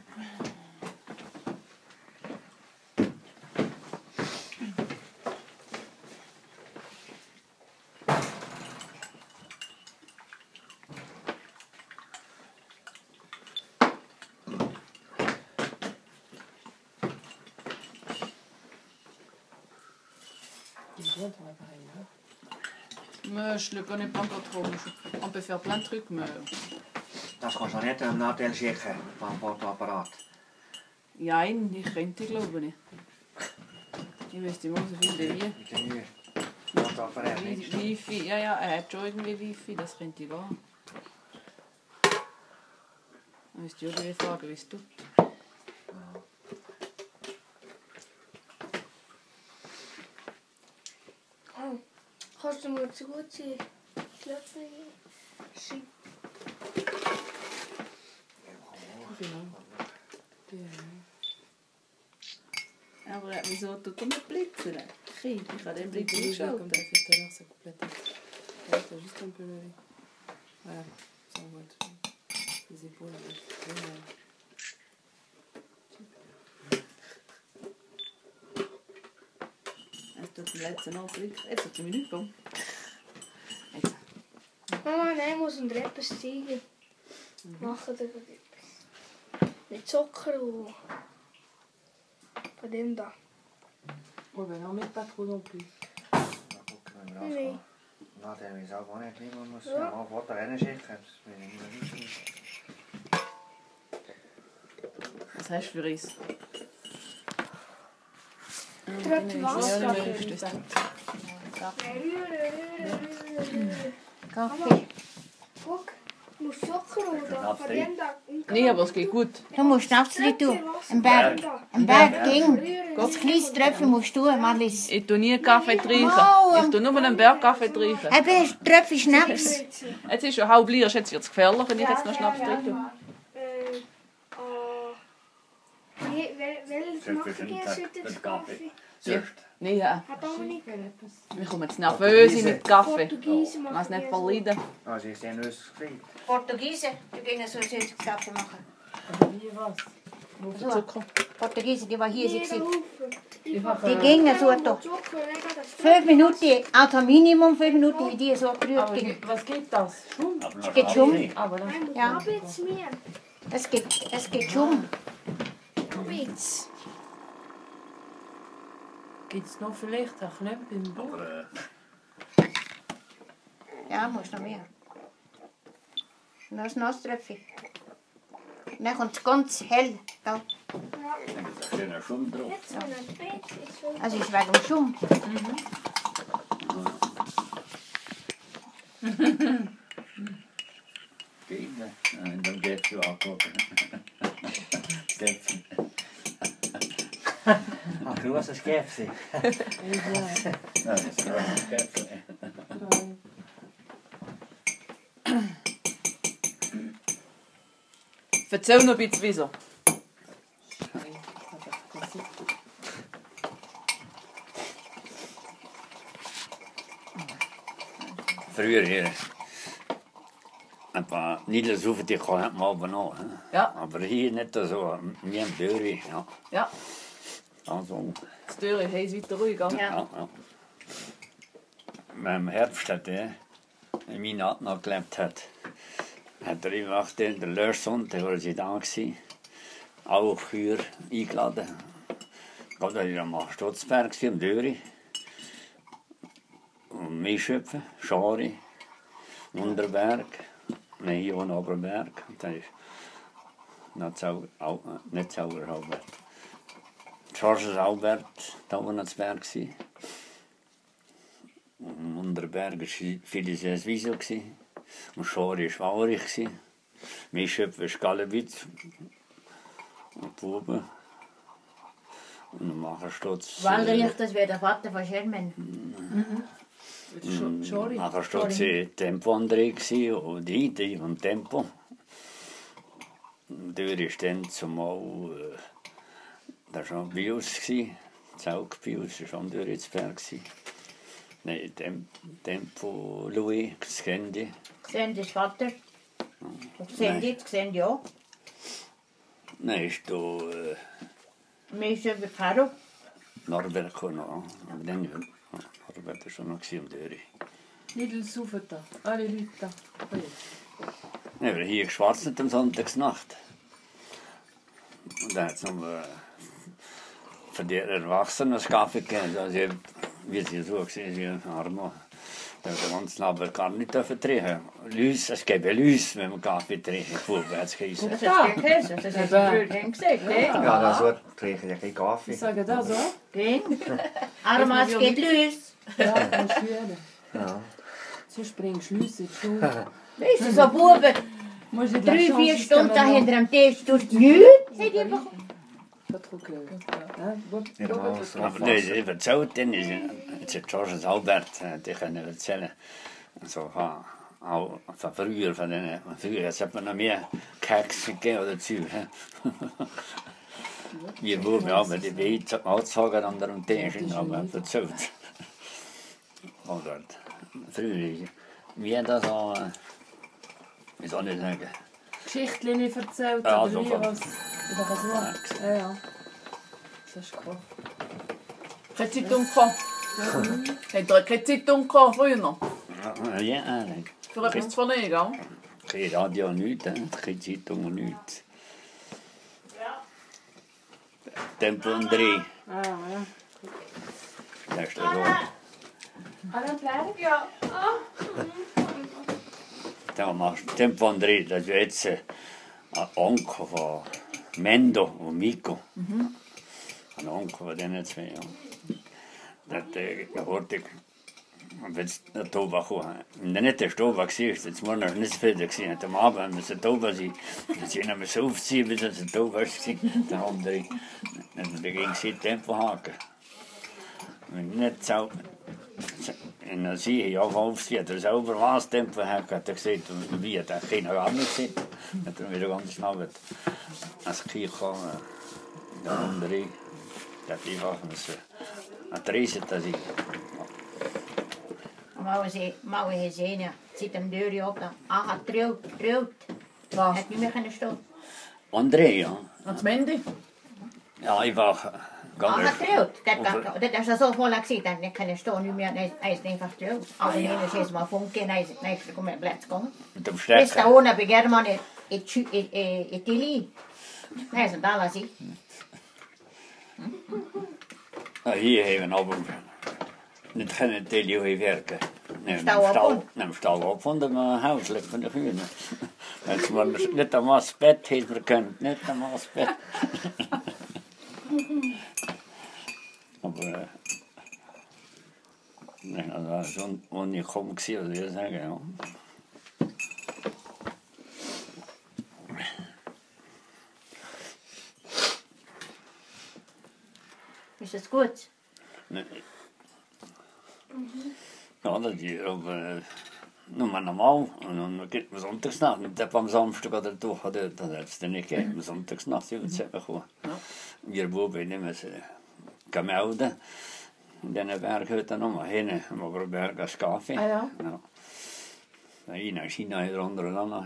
Il est bien ton appareil, hein?
Mais je le connais pas encore trop. On peut faire plein de trucs, mais...
Dat is gewoon zo net een nadeel zeggen van een fotoapparaat.
Ja, ich könnte, glaube ich. Ich wüsste immer so viel wie.
Mit dem hier. Fotoapparaat nicht.
Wifi, ja, er hat schon irgendwie Wifi, das könnte gehen. Dann müsste ich auch fragen, wie es tut.
Oh, kannst du mir zu gut sein? Löffel schicken?
Genau.
Aber wieso tut er nicht blitzen? Ich habe den Blick
Comme tu
eingeschaltet.
as fait tout à l'heure, ça coupe la tête. Là, t'as juste un peu levé. Voilà, ça on voit tout. Les épaules. Voilà.
Es tut im letzten Mal Blick. Jetzt hat es mir nicht gekommen. Jetzt.
Mama, nein, muss ein etwas zeigen. Machen wir etwas. Mit Zucker und von dem da.
Ouais, ben n'en mets pas trop non plus.
Dan gucken wir
Nee.
mal. Nadeel is ook gewoon net niemand moet
Ja.
gewoon foto rennen zeggen. Dat weet ik niet.
Was hast du für Reis?
Tröpfchen Wasser.
Ja, nicht mehr ist das.
Kaffee.
Guck, du musst Zucker oder von dem da.
Nee, aber es geht gut.
Du musst Schnaps nicht tun. Ein Berg ging. Das kleine Tröpfchen musst du tun, Marlies.
Ich tue nie Kaffee trinken. Ich tue nur einen Bergkaffee trinken.
Ein Tröpfchen Schnaps.
Jetzt ist schon halb leer, jetzt wird es gefährlich, wenn ich jetzt noch Schnaps trinke.
Welches machen die jetzt heute Kaffee?
Zucht.
Nee, ja.
Hat Dominik?
Wir kommen jetzt nervös mit Kaffee.
Portugiesen
Ich
machen
weiß nicht
die
verleiden.
Nou, ze is in Rus gekleed.
Portugiesen, die gehen so süßes Kaffee machen.
Wie was?
Nur Zucker.
Portugiesen, die war hier, sie
Jeder
gewesen.
Haufen.
Die gingen so da. 5 Minuten, also Minimum 5 Minuten, wie die so gerührt
Aber
ging.
was geht das? Schum?
Aber
geht schon.
Aber dann
Ja.
Ab jetzt mir.
Es geht schon.
Ab jetzt.
geht's noch vielleicht ein Knöpfchen im Bauch.
Aber
Ja, muss noch mehr. Noch ein Nasströpfchen. Dann kommt es ganz hell. Da.
da ist ein Schumm drauf.
Jetzt wenn ein Bett ist.
Also ist wegen dem Schumm.
Geht ne? En dan geeft je aankopen. Geeft
Ah, großes Käfse.
Nou, dat is wel een geeft.
Erzähl noch ein bisschen wieso.
früher hier. Ein paar Niedersuche, die kann man aber noch.
Ja.
Aber hier nicht so, wir haben Dörri, ja.
Ja,
Also,
das Türe ist weiter ruhig. Ja.
ja. Im Herbst hat er, in meinem Art noch gelebt hat er immer den Löschsonntag, wo sie da war, auch Kühe eingeladen. Gott, er war am Stutzberg, am Dörri. Und Mischöpfen, Schari, Unterberg, hier und Oberberg. Das ist nicht Zauber Albert. Charles Albert, da war das Berg. Und Unterberg war vieles Wiesel. Und Schari war Wauerich. Mischöpfen war Gallenwitz. Und Buben. Und dann machen Stutz.
Walderich, das wäre der Vater von Sherman.
Schori.
Nachher Stutz Tempo André und die von Tempo. Und der ist dann zumal, das war Bios, Zaug Bios, das war schon Dürritzberg. Nein, Tempo Louis, Xendi.
Xendi ist Vater. Xendi auch.
Nein, ist da
Mischa wie Caro.
Norbert noch, aber dann Norbert war schon noch im Dürri.
Nicht saufen da, alle Leute da.
Wir haben hier geschwatzt am Sonntagsnacht. Und dann hat es noch für die Erwachsenen einen Kaffee gegeben. Also, wie sie so gesehen sind, Arme. Da haben wir uns aber gar nicht trinken. Es gäbe Lüs, wenn man Kaffee trinken. Vorwärts geheißen.
Das ist kein Käse, das ist früher gesagt.
Ja, das so trinken ja keinen Kaffee.
Ich sage da so.
Armas geht los.
Ja, das ist schön.
Ja.
So springst du Schlüsse schon.
Weißt du, so Buben,
Muss ich die
3-4
Chance
Stunden
haben,
hinter dem Tisch durch die Leute, seht ihr doch.
Pas trop clair. Hein?
Normaal so.
Aber nee, ich erzählt dann, jetzt hat Georges Albert, die können erzählen. So, auch von früher, früher hat man noch mehr Keks gegeben oder Zeug. Wir wurden aber die Beine angezogen an dem Tisch, aber erzählt. Oder früher, wie das auch, ich soll nicht sagen.
Geschichten nicht erzählt
Ja,
oder
so
wie
von-
was. Oder was war? Ja. Das ist krass.
Keine Zeitung gehabt. Habt ihr keine Zeitung gehabt früher noch?
Ja,
Für etwas zu verlegen, gell?
kein Radio, nichts, keine Zeitung, nichts. Tempo und 3,
Ah, ja.
das ist das so.
Ja.
Da machst du Tempo und 3, das ist jetzt ein Onkel von Mendo und Miko. Ein Onkel von diesen zwei. Das wurde ich, wenn es der Tobak kam. Wenn nicht der Tobak war, jetzt war noch nicht viel. Am Abend müssen Tobak sein. Sie haben es aufziehen, bis es der Tobak war. Der andere. Dann ging sie Tempo haken. Wenn nicht so. Und dann sehe ich, ja, aufziehen, der selber was Tempo haken, hat er gesagt, wie, das kann ich gar nicht sehen. Hat er wieder ganz schnell, als ich kam, der andere, der hat einfach ein Reise, das ich.
Maar we gezien, ja. Zit hem deur op, gaat trouwt.
Was?
Heb je meer kunnen staan?
André, ja.
Und das Mandy?
Ja, einfach.
Gaat trouwt. Dat is zo vol gezien, dan kan je staan nu meer, hij is niet vertrouwd. Als hij is eens maar vonken, hij is kom met blad komen.
Mit dem
Is
Stecker.
daar ook bij German het tili. Hij is een bal als ik.
Hier hebben we aber nicht können Telio werken. Neem stal op van de huiselijk van de Kühne. Als man nicht einmal das Bett hätte können, nicht einmal das Bett. Aber nee, das war schon ungekommen gewesen, würde ich sagen, ja.
Is het goed?
Nee. Ja, dat is aber nur mal normal. Und dann geht man Sonntagsnacht. Nicht etwa am Samstag oder durch. Das hat es dann nicht gegeben. Sonntagsnacht sind wir bekommen. Wir Buben nehmen sie gemeldet. In diesen Berg heute noch mal hin. Am Oberberg als Kaffee.
Ah, ja.
Ja. Einer in China und der andere in Anna.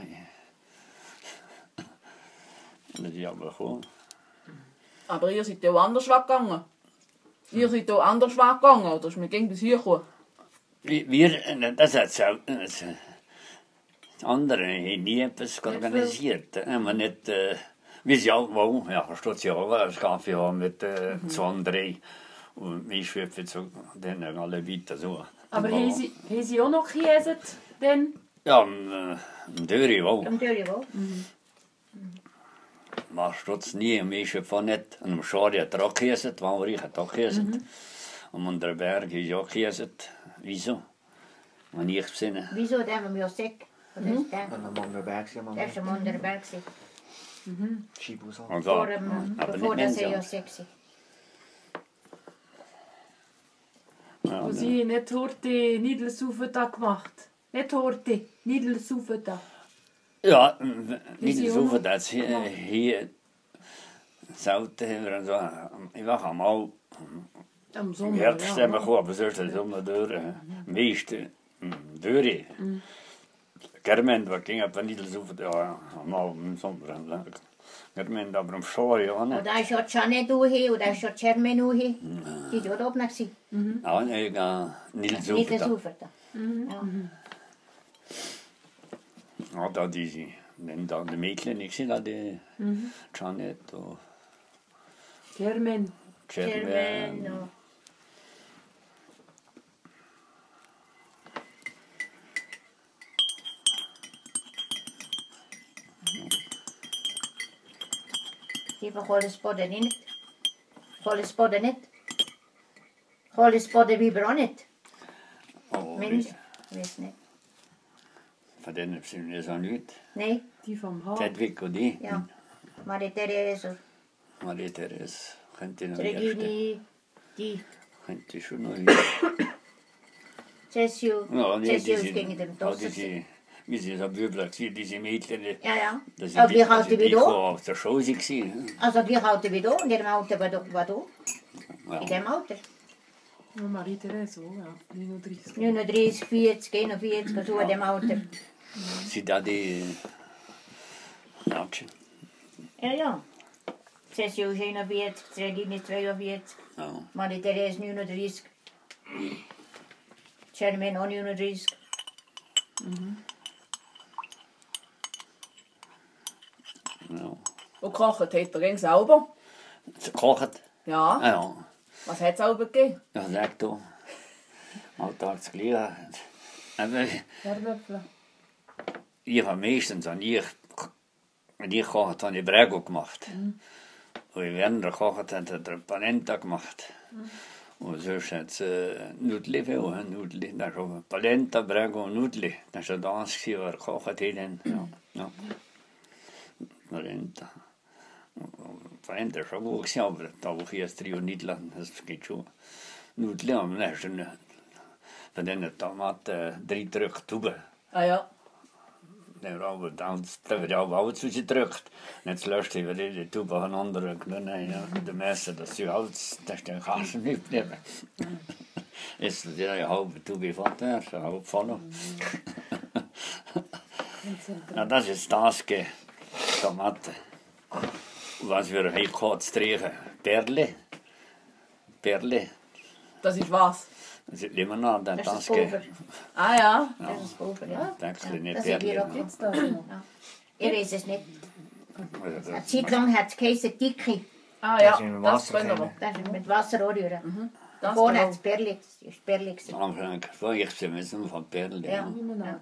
Und das ist aber gekommen.
Aber ihr seid auch anders weggegangen. Ihr seid auch anders weggegangen, oder ist mir gegen bis hier gekommen?
Wir, das hat das andere haben nie etwas organisiert. Aber nicht, wir sind auch, wow, ja, versteht sich auch, einen Kaffee haben mit 2, 3. Und wir schwöpfen so, dann alle weiter so.
Aber haben Sie auch noch gegessen? Dann?
Ja, im Döri, wow.
Am Dörri, wo?
Maar stots nie, een meisje van net. En om Schari hat auch gegessen, Wauwrich hat auch gegessen. Und an der Berg ist auch gegessen. Wieso? Und ich besinne.
Wieso, der haben wir ja Säck.
En dan moet de berg zijn,
Der ist schon mal unter dem Berg.
Schibus al.
Also, aber
Bevor
nicht
das er ja
Menschen.
sexy.
Ja,
Und Sie haben nicht Horte Niedersuffeta gemacht? Nicht Horte Niedersuffeta?
ja,
Wie
niet
sie
zo
ook
veel dat hier zouten hebben zo. Ik was allemaal
Am Sommer,
herbst
ja.
hebben gehad, bezocht de zomer door. Meeste deur. Germen, wat ging op niet zo veel, ja, allemaal im Sommer. Germen, aber am Schor, ja,
Und
ne.
da ist schon Janet hier und da ist schon Germen hier. Die dort oben noch sie.
Ja, ne, niet zo
Nicht das
veel.
Ufer da. Ja.
Ja, dat is hij. En dan de meeklen, ik zie dat de Janet,
Germen.
Germen.
Germen.
Die van Gollespodden niet. Gollespodden niet. Gollespodden wie ook niet.
Oh,
Minder. Weet niet.
van den heb ze niet zo niet.
Nee,
Die vom Haar.
Dat week ook die.
ja. Maar die Therese,
Maar dit er is, kunt je nog
Regini, die,
kunt je schon nog
Cessio.
Ja, nee,
Cessio
die
ging
zijn,
dem
ja,
Dossen.
die zijn, wie sie so Bübler, diese Mädchen,
Ja, ja.
das
Aber wir
die
halten wieder.
auf der Show gewesen.
Also wir halten wieder in dem Auto war da.
Ja.
In dem Auto.
Marie-Therese auch, ja. 39.
39, 40, 41, so in dem Auto.
Sie da die, ja,
Ja, ja. Cessio is 41, Regini 42,
ja.
Marie Therese 39. Germain ook 39.
Ja.
Und gekocht hat er gegen selber.
Ze kocht.
Ja.
Ja.
Was hat es selber gegeben?
Ja, sag du. Alltags gleich. Aber
Herdöpfel.
ich habe meistens an ich gekocht, habe ich Brego gemacht. Und während der gekocht hat, hat er Polenta gemacht. Und sonst hat es Nudli viel, Nudli. Das ist auch Polenta, Brego und Nudli. Das war das, was er gekocht hat. Ja. Ja. Polenta. Polenta ist schon gut gewesen, aber da wo ich jetzt 3 nicht lassen, das geht schon. Nudli haben wir schon von den Tomaten 3 Drücktuben.
Ah ja.
Der wird auch alles gedrückt. Jetzt löscht er wieder die Tube aneinander und dann der Messer, das ist alles, das ist der Kasten nicht nehmen. Ist ja eine halbe Tube von der, eine halbe voll. Ja, das ist das, Tomate. Was wir hier kurz trinken, Perle. Perle.
Das ist was?
Das ist Limonade,
Das ist
das
das Pulver.
Ah ja.
Das ist Pulver, ja.
Das ist nicht
Das ist hier auch
Perle.
Jetzt das noch.
Ich weiß es nicht. Eine Zeit lang hat es geheißen Dicke.
Ah ja.
Das ist in
Das
Wasser
können wir.
Das ist mit Wasser anrühren.
Das
Vorne
können
hat es Perlig. Ist Perlig.
Am Anfang war ich müssen von Perle.
Ja.
Limonade.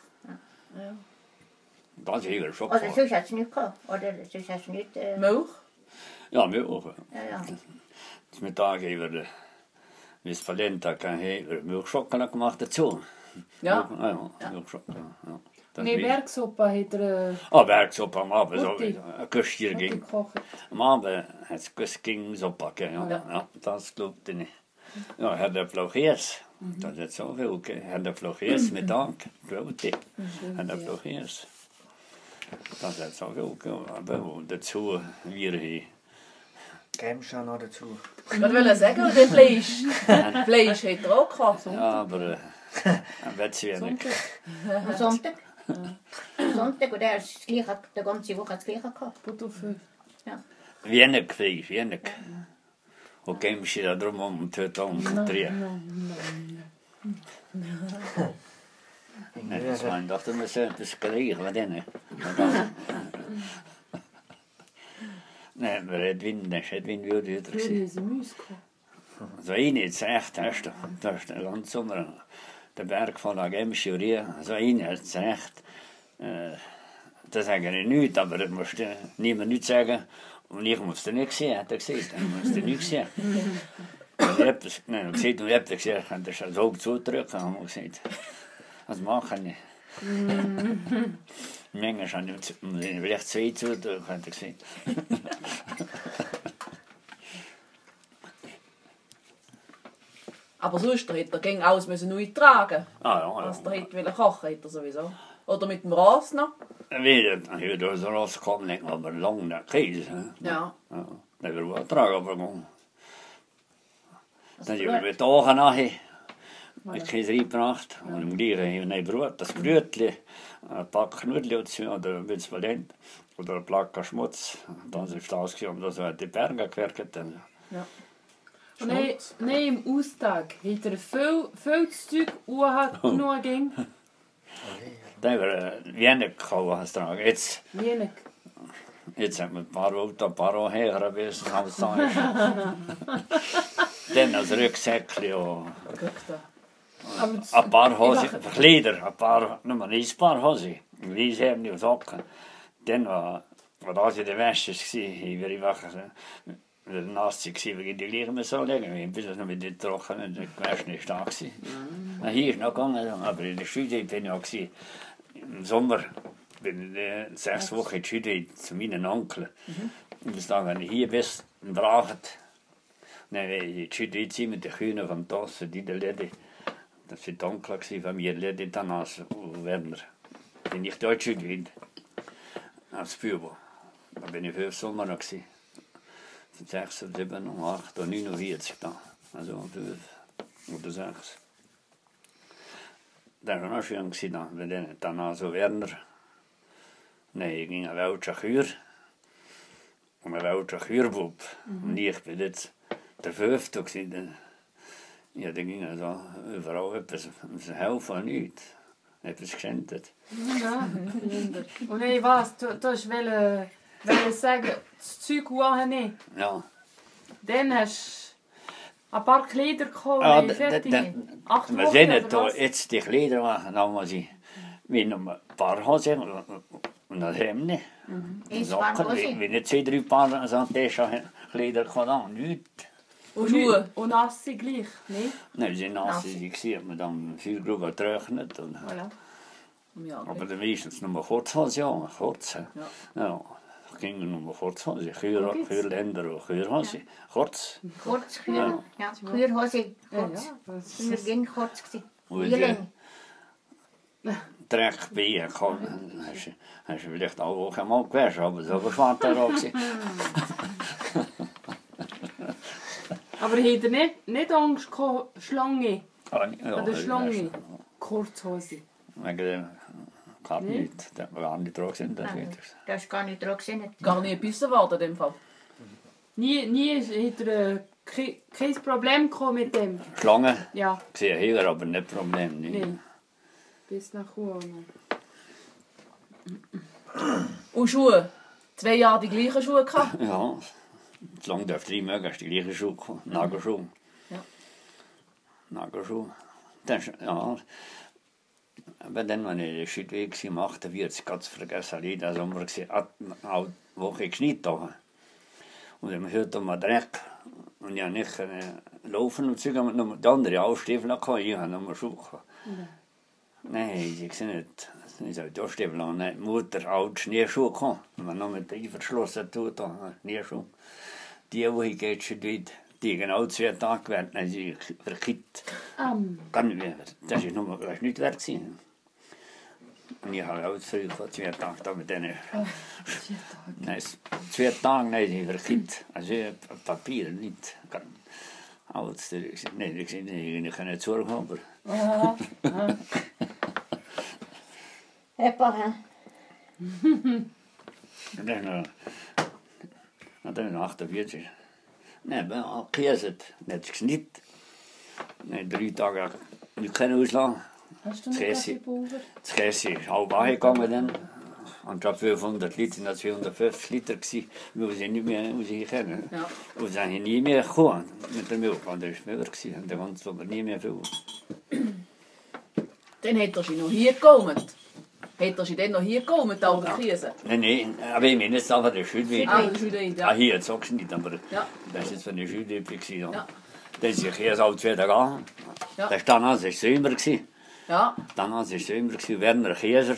Das ist hier schon
Oder
vor.
sonst hat es nicht gehabt. Oder sonst hat es nicht.
wir. Milch.
Ja, mir auch.
Ja, ja.
Zum Mittag haben wir, wie es Polenta kann, Milchschokolade gemacht dazu.
Ja.
Ja, Milchschokolade. Ja. Das
Nee,
wie-
Bergsuppe hat er
Bergsuppe am Abend, so
Gute.
ein Küstchen ging.
gekocht.
Am Abend hat es Kuss ging Suppe gegeben, ja. Ja, das glaubte ich nicht. Ja, Herr der Flochiers, das hat so viel gegeben. Herr der Flochiers, Mittag, glaubte ich. Herr der Flochiers. Das hat so viel gegeben, aber dazu wir hier.
Kämscha noch dazu.
Ich wollte sagen, den Fleisch. Fleisch hat er auch gehabt.
Ja, aber Dann wird es wenig.
Am Sonntag. Sonntag, und der ist die ganze Woche das Gleiche gehabt.
Potofeu.
Wenig Fisch, wenig. Und gehen sie da drum und tut umdrehen. Nee, das waren doch immer so etwas gleich, was denn? Nee, maar het wind wil je
Früher haben sie Mäuse gehabt.
So eine jetzt echt, das ist der ganze Sommer, der Berg von der Gemschurie, so eine jetzt echt, das sage ich nicht, aber das musst du niemand nicht sagen. Und ich musste nicht sehen, hat er gesagt, ich musste nicht sehen. Und ich habe gesagt, und ich habe gesagt, ich kann das so zudrücken, haben wir gesagt. Das machen nicht. Manchmal habe ich vielleicht 2 zudrücken, hat er gesagt.
Aber sonst hätte er gegen alles neu tragen.
Ah, ja,
Also der hätte kochen, hätte er sowieso. Oder mit dem Ras noch.
Weer, hier door zo rausgekommen, denk ik, maar lang naar Käse.
Ja.
Ja, dat wil wel traag overgegaan. Dan hebben we het ogen nachher. Ik Käse reingebracht. Und im gleichen ein Brot, das Brötchen, ein paar Knödel oder ein bisschen Valent. Oder ein Placker Schmutz. Dann ist das gewesen, dass wir die Berge gewerkt haben.
Ja.
Nee, im Austag hat er viel Zeug genug ging.
Dan hebben we wenig gehouden.
Wenig.
Jetzt haben wir ein paar Autos, ein paar Heger bis nach Hause. Dann als Rucksäckchen und ein paar Hosen, Kleider, ein paar, nur ein paar Hosen. Wie haben die Socken. Dann war das in der Wäsche, ich war wacher. De naast we die liggen met zo liggen. We hebben nog met dit trokken en de kwast is daar gezien. Maar hier is nog gegangen, maar in de studie ben ik ook gezien. Im Sommer bin ich 6 Wochen in die Studie zu meinen Onkel. Und bis dann, wenn ich hier bist, in Brachet, dann bin ich in die Studie ziehen mit den Kühen von Tossen, die Lede. Das war die Onkel von mir, Lede dann als Werner. Bin ich dort Studie als Büro. Da bin ich 5 Sommer noch gewesen. 6, 7, 8 und 49 dann. Also 5 oder 6. Dat was nog schön gewesen, dann also Werner. Nee, ich ging eine welche Kür. Und ein welcher Kürbub. Und ich bin jetzt der 5. gewesen. Ja, da ging also überall etwas helfen und nichts. Etwas geschenkt.
Ja, und nee, was? Du hast sagen, das Zeug nicht.
Ja.
Dann hast du ein paar Kleider gekommen,
Ja,
fertig. 8
wir
Wochen
sehen
oder
het
was?
jetzt die Kleider machen, dann muss ich noch ein paar Hosen und das Hemd. Socken, wie nicht 2, 3 Paar so Kleider kann, nichts.
Und Schuhe.
Und nasse gleich, ne?
Nein, sie nass, sie sieht man dann viel drüber getrocknet.
Voilà.
Ja,
Aber dann meistens nur Kurzhose, ja, kurz. Ja. Ging nur Kurzhose, Kühlländer und Kühlhose, kurz.
Kurz, Kühl, ja, Kühlhose, kurz. Kühl ging kurz gewesen. Kühling.
Dreck bij hast du vielleicht auch einmal gewaschen, aber so geschwant er auch.
Aber hat er nicht Angst gehabt, Schlange?
Ja,
Oder Schlange? Kurzhose.
Wegen dem kann nicht, das war gar nicht dran gewesen.
Das ist gar nicht dran gewesen.
Gar nicht gebissen worden in dem Fall.
Nie hat er kein Problem gehabt mit dem.
Schlange?
Ja.
Ich sehe hier, aber nicht Problem. Nicht.
Nee. Bis nach Kuhn.
Und Schuhe? 2 Jahre die gleichen Schuhe gehabt?
Ja, solange du 3 mögest, die gleichen Schuhe, Nagelschuhe.
Ja.
Nagelschuhe. Das, ja. Aber dann, wenn ich in der Südweg war, 48, ganz vergessen, da Sommer war eine Woche geschneit. Und dann hört man Dreck. Und ich konnte nicht laufen und Zeug, aber nur die andere Ausstiefel hatte, ich hatte nur Schuhe. Nein, ich sehe nicht. Ich soll die Ausstiefel haben. Die Mutter alte Schneeschuhe gehabt. Und man noch mit den verschlossen tut, Schneeschuhe. Die Woche geht schon wieder. Die genau 2 Tage werden, dann sind sie verkippt. Kann nicht mehr. Das war nicht wert gewesen. Und ich habe auch 2 Tage da mit denen. 2 Tage, nein, sie verkippt. Also Papier nicht. Alles, nein, ich kann nicht zurückkommen.
Ah, ah.
Eppa, hè?
Dat is nog 48. Nee, ben al geëzerd. Net gesnipt. Nee, 3 dagen. Nu geen uitslag.
Hast du noch
Tressi.
Kaffeepulver?
Het geest is halb aangekomen dan. En ik heb 500 liter naar 250 liter gezien. We zijn niet meer, we zijn kennen.
Ja.
We zijn hier niet meer gewoon met de melk, want er is meer gezien. En dan stond er niet meer veel.
Dan hätte er noch hier gekommen. Hätte er dann noch hier gekommen, da der Käse.
Nee, aber ich meine jetzt einfach der Schuld.
Ah, das ist wieder
Ah,
ja.
hier, jetzt sagst du nicht, aber
Ja.
das ist jetzt von der Schuld übrig gewesen.
Ja.
Das ist hier so 2 Tage.
Ja.
Das dann als ich Sömer gewesen.
Ja.
Dann als ich Sömer gewesen, Werner Käser.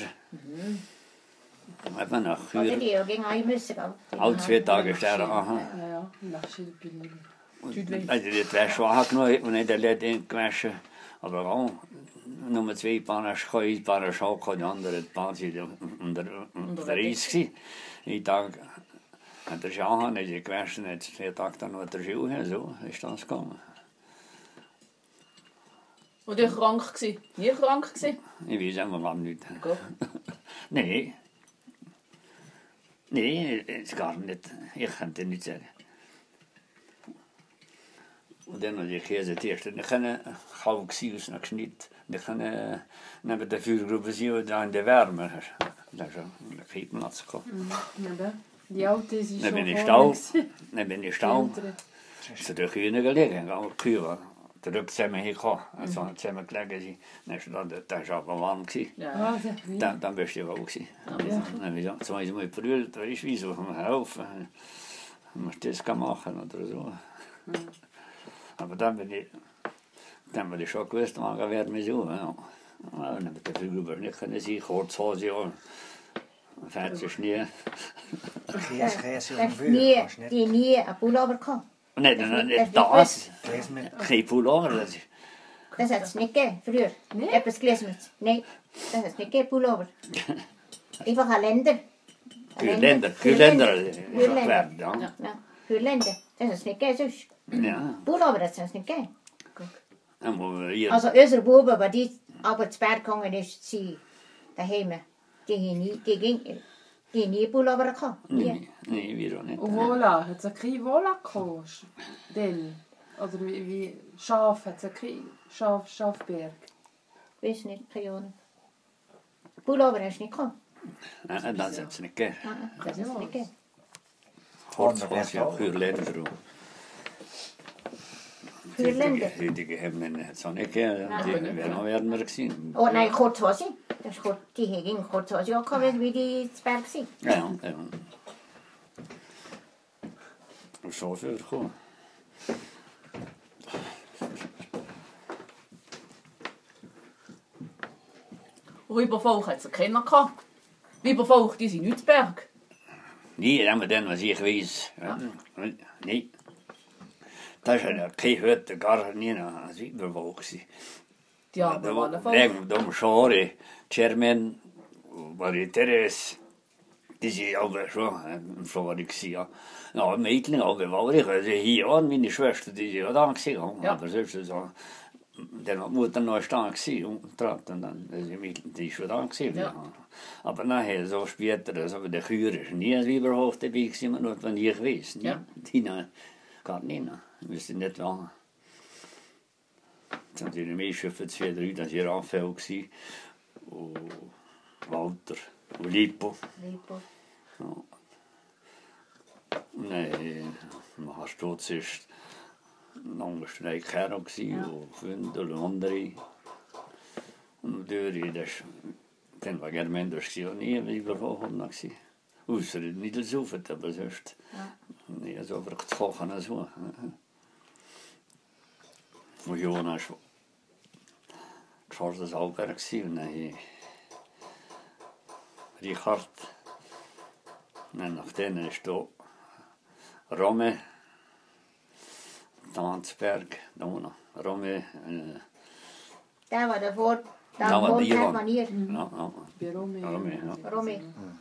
Hat man nach
Wat
Hür.
die ook ging hij missen gaan.
Al 2 Tage sterben. Aha.
Ja, ja. Lâcher de pilule.
Also das wäre schwach genug, wenn ich der Leute gewaschen. Aber auch Nummer 2 Paar Scheu, Paar Schaukel, die andere Paar sind unter Eis gewesen. Ich Tag hat er schon nicht gewaschen, jetzt 4 Tage dann hat er Schuhe, so ist das gekommen.
Und ich krank gsi. Nie krank gsi.
Ich weiß einfach nicht.
Gut.
Nee. Nee, ist gar nicht. Ich kann dir nicht sagen. Und dann habe ich Käse erst. Und ich kann kaum gesehen, noch geschnitten. Ich kann neben der Führgruppe sehen, da in der Wärme. Da ist ein Kriegplatz gekommen.
Ja, die Alte ist
Dann
schon
bin ich
vorne
stau.
gewesen.
Dann bin ich stau. Zu den Kühen gelegen. Die Kühe zurück zusammen gekommen. Also zusammen gelegen. Dann ist aber warm gewesen.
Ja.
Ah, sehr viel.
Dan best je wel ook zien. Zo is mooi brult, dat is wie zo van mijn hoofd. Maar het kan maken oder so. Aber dann bin ich schon gewusst, man werden wir so. Ja. Dann habe ich dafür über nicht können sie Kurzhose ja. Fährt Schnee.
Gees, gees,
Die nie een pullover kan.
Nee,
Dat
das.
Gees met
Geen pullover. Dat is.
Dat is het snikken, vroeger.
Nee?
Ik heb het gelezen met. Nee, dat is snikken, pullover. Even kalender.
Kuurländer.
Kuurländer.
Ja.
Ja, kuurländer. Dat is snikken, zus.
Ja.
Pullover, dat is snikken.
Dan moeten we hier.
Also onze boven, waar die op het sperd kongen is, zie daheim. Die nie pullover kan.
Nee, wir auch nicht.
Und Wola, hat es keine Wola gekostet? Dann? Oder wie Schaf, hat es keine Schafberg?
Weet niet, geen jongen. Pullover is niet kan.
Dat is het niet.
Dat is snikken.
Kurzhose, ja, Kuurländer.
Kuurländer.
Die hebben het zo niet. Die werden wärmer gezien.
Oh nee, goed was hij. Dat is goed. Die ging goed was hij ook al wie die sperd zie.
Ja. Zo veel gewoon.
Rübervolk hat es Kinder gehabt. Rübervolk, die sind nicht zu Berg.
Nee, dan was hier geweest. Nee. Dat is geen hut, gar niet als ik bewoog zie.
Die haben alle Volk.
Leg dom schore, Chairman, waar je teres. Die zie alweer zo, voor ik zie. Nou, meetling alweer wel weer. Hier aan, mijn Schwester, die zie dan gezien. Maar zo is zo. Dan moet er nog staan zien, trappen dan. Die is dan gezien.
Ja.
Aber nachher, so später, also der Kühe ist nie als Überhof dabei gewesen, man nur von hier gewesen.
Ja.
Die gar nicht, wüsste nicht wann. Dann sind die meisten für 2, 3, das hier Raphael gewesen. Und Walter, und Lippo. Ja. Nein, nachher Stutz ist noch ein Streik Kerl gewesen, und Günther und andere. Und Döri, das dann war gerne Mensch und nie Überhof noch gewesen. Außer nicht so viel, aber sonst nicht so verkochen und so. Und Jonas war das auch und dann Richard. Und nach denen ist da Rome, Tanzberg, da noch Rome.
Daar waar de woord,
Daar
daar
waar
woont
die
het
woont.
manier.
Bei Romeo.
Rome, ja.
Romy.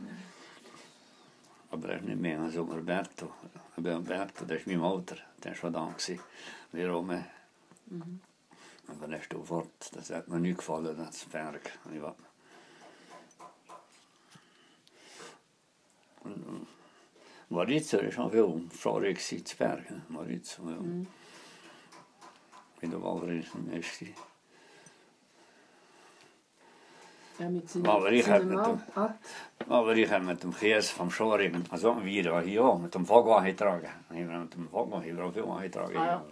Aber er ist nicht mehr als Roberto. Roberto, das ist mein Alter. Der war da gewesen. Wie Rome. Aber dann ist du fort. Das hat mir nicht gefallen, das Berg. Und Maritza ist auch viel Frage zu Bergen. Maritza, ja. In der Waldrichtung ist sie.
Ja, mit
Aber ich habe mit dem Käse vom Schorigen, also wieder hier, mit dem Vogel getragen. Ich habe mit dem Vogel viel getragen.
Ja.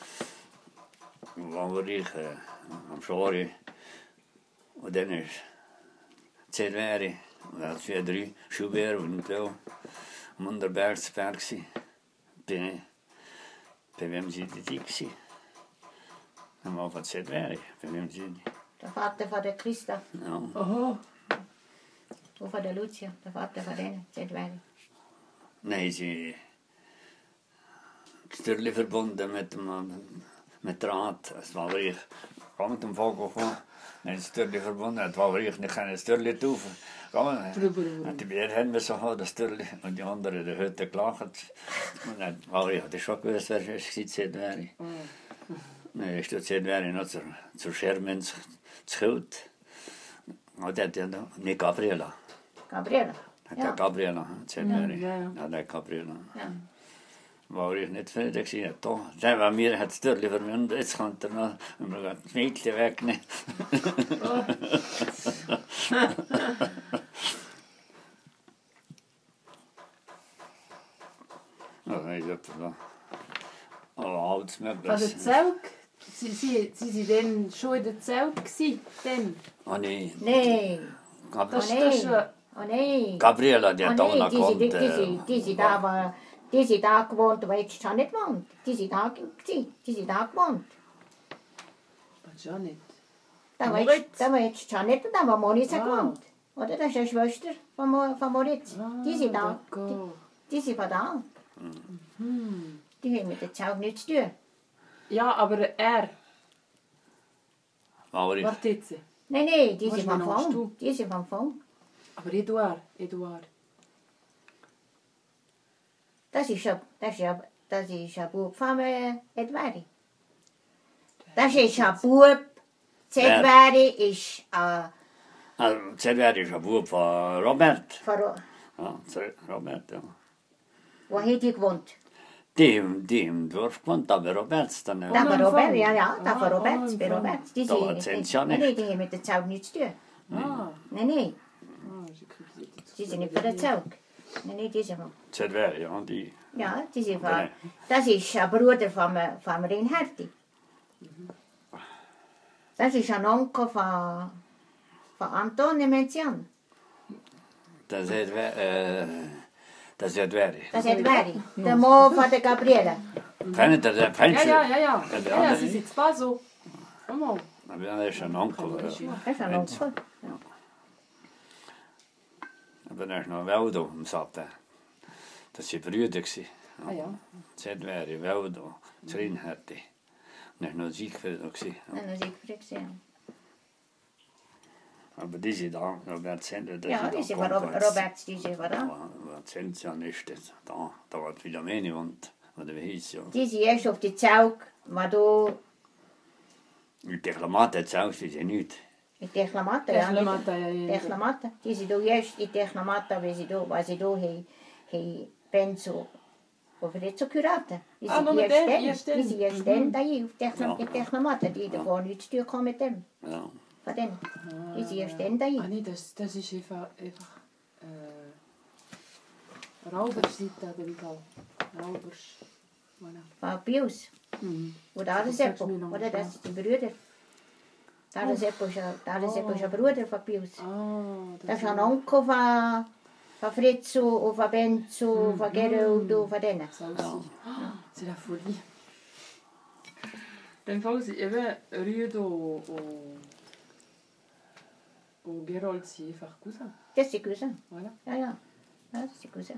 Waar ik am Schori und dann ist Zerweri, dat 2, 3 Schubert und so, am Unterbergsberg gsi. Bei wem sie die gsi? Am Anfang Zerweri, bei wem sie die?
Der Vater von der Christa
Ja.
Oh,
und von der Lucia, der Vater von denen, Zedweri.
Nee, sie stürlich verbunden mit Draht. Es war ich mit dem Vogel gekommen. Een sturlie verbonden, het wou ik niet gaan sturlie toeven. En die weer hebben we zo dat sturlie, en die andere de hut klagen. En het wou ik, het is ook wel eens waar ik ziet zitten. Nee, ik stond zitten nog zo schermen, schuld. Maar dat is niet Gabriela.
Gabriela?
Ja. Gabriela, zitten. Ja, dat Gabriela.
Ja.
Wou ik niet verder, ik zie het toch. Zijn we meer het sturlie verbonden, het gaat er nog, en we gaan het meekje weg. Nou, weet je dat wel. Alle oud met
Van de Zelk? Sie sind dann schon in der Zelt gsi?
Oh nee.
Nee.
Das
nee.
ist
Oh nee.
Gabriela, die hat auch noch
die sind da gewohnt, aber jetzt schon nicht gewohnt. Die sind da gewohnt.
Was ja nicht.
Da war jetzt schon nicht, da war Moritz gewohnt. Oder? Das ist eine Schwester von Moritz. Die sind da. Die sind von da. Die haben mit der Zelt nichts zu tun.
Ja, aber er.
Warte
jetzt.
Nee, die sind vom Fong. Die sind vom Fong.
Aber Eduard.
Das ist ein Bub von Edwari. Das ist ein Bub. Edwari ist
Zedweri is een boer van Robert.
von
Ja, Robert, ja.
wo hat die gewohnt?
Die im Dorf gewohnt, da bei Roberts dan.
Da war Robert, ja, da war Roberts, bei Roberts. Die
Da war es ja nicht.
Nee, die haben mit der Zelt nichts zu tun. Nee. Die sind nicht von der Zelt. Nee, die sind von...
Zedweri, ja, die.
Ja, die sind von... Das ist ein Bruder von Reinhardt. Das ist ein Onkel von Anton Menzian.
Dat is Zedweri. Dat is Zedweri.
Das ist Edwari. Der Mann von der Gabriela.
Ja, sie sind zwar so. Komm
Maar dat is een onkel.
Das ist ein Onkel.
Maar er is nog Weldo om zat. Dat is je broeder.
Ah ja.
Zedweri, Weldo, Reinhardt. Er is nog Siegfried ook.
Nein, Siegfried gesehen.
Aber die sind da, Robert Sender.
Ja, die sind von Roberts, die sind von da.
Robert Sender ja nicht da. Da war Philomene und, oder wie hieß ja.
Die sind erst auf die Zelt, wo du...
Die Deklamaten hat selbst, die sind nicht.
Die Declamaten, ja. Declamaten. Die sind erst die Declamaten, weil sie da Benzo. Of dit zo curaten. Die sind erst dann da hier auf die Declamaten, die davor nichts zu tun haben mit dem.
Ja.
Von denen. Die sind erst dann da hier.
Ah nee, das ist einfach Raubers liegt da dem Fall. Raubers.
Von Pius. Oder Adeseppo. Oder das ist die Brüder. Adeseppo ist ein Bruder von Pius. Das ist ein Onkel von Fritzo, und von Benzo, von Geraldo, von denen.
C'est la folie. Den Fall sie eben Rüdo und Gerold sind einfach Cousin.
Das ist Cousin.
Voilà.
Ja, das ist Cousin.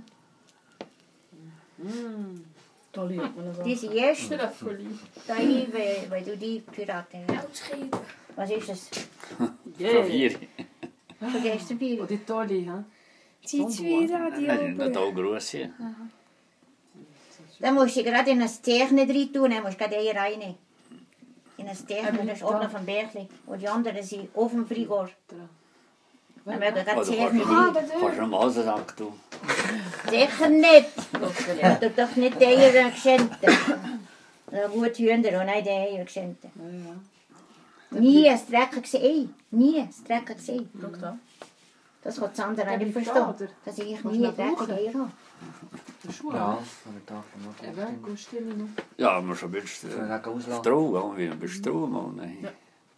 Toll.
Die sind erst
C'est la folie.
da hier, weil du die Piraten hast. Was ist das?
Vier.
Vergesst du Bier?
Oh, die Tolli, hè?
Die twee da, die
Dat
open.
ook groß hier.
Da musst du gerade in das Zeichnen drin tun, dann musst du gerade hier rein. In in das Dächchen, das ist unten vom Bergli. Und die anderen sind auf dem Frigor. Dann mögen gerade
Also,
Zähne
kannst du einen Masensack tun?
Sicher nicht. Du doch nicht die Eier geschenkt. Gut Hühner und nicht die Eier geschenkt. Nie ein dreckiges Ei. Nie ein dreckiges Ei.
Schau da.
Das kann das andere nicht
da,
verstehen.
oder?
Dass ich
Musst
nie
du
ein dreckiges
brauchen?
Ei habe.
Der Schuh.
Ja, van de dag van morgen.
Eben, gehst du noch?
Ja, maar zo bist du.
Zullen we lekker ausladen?
Vertrouwen, wie bist du mal? Nein.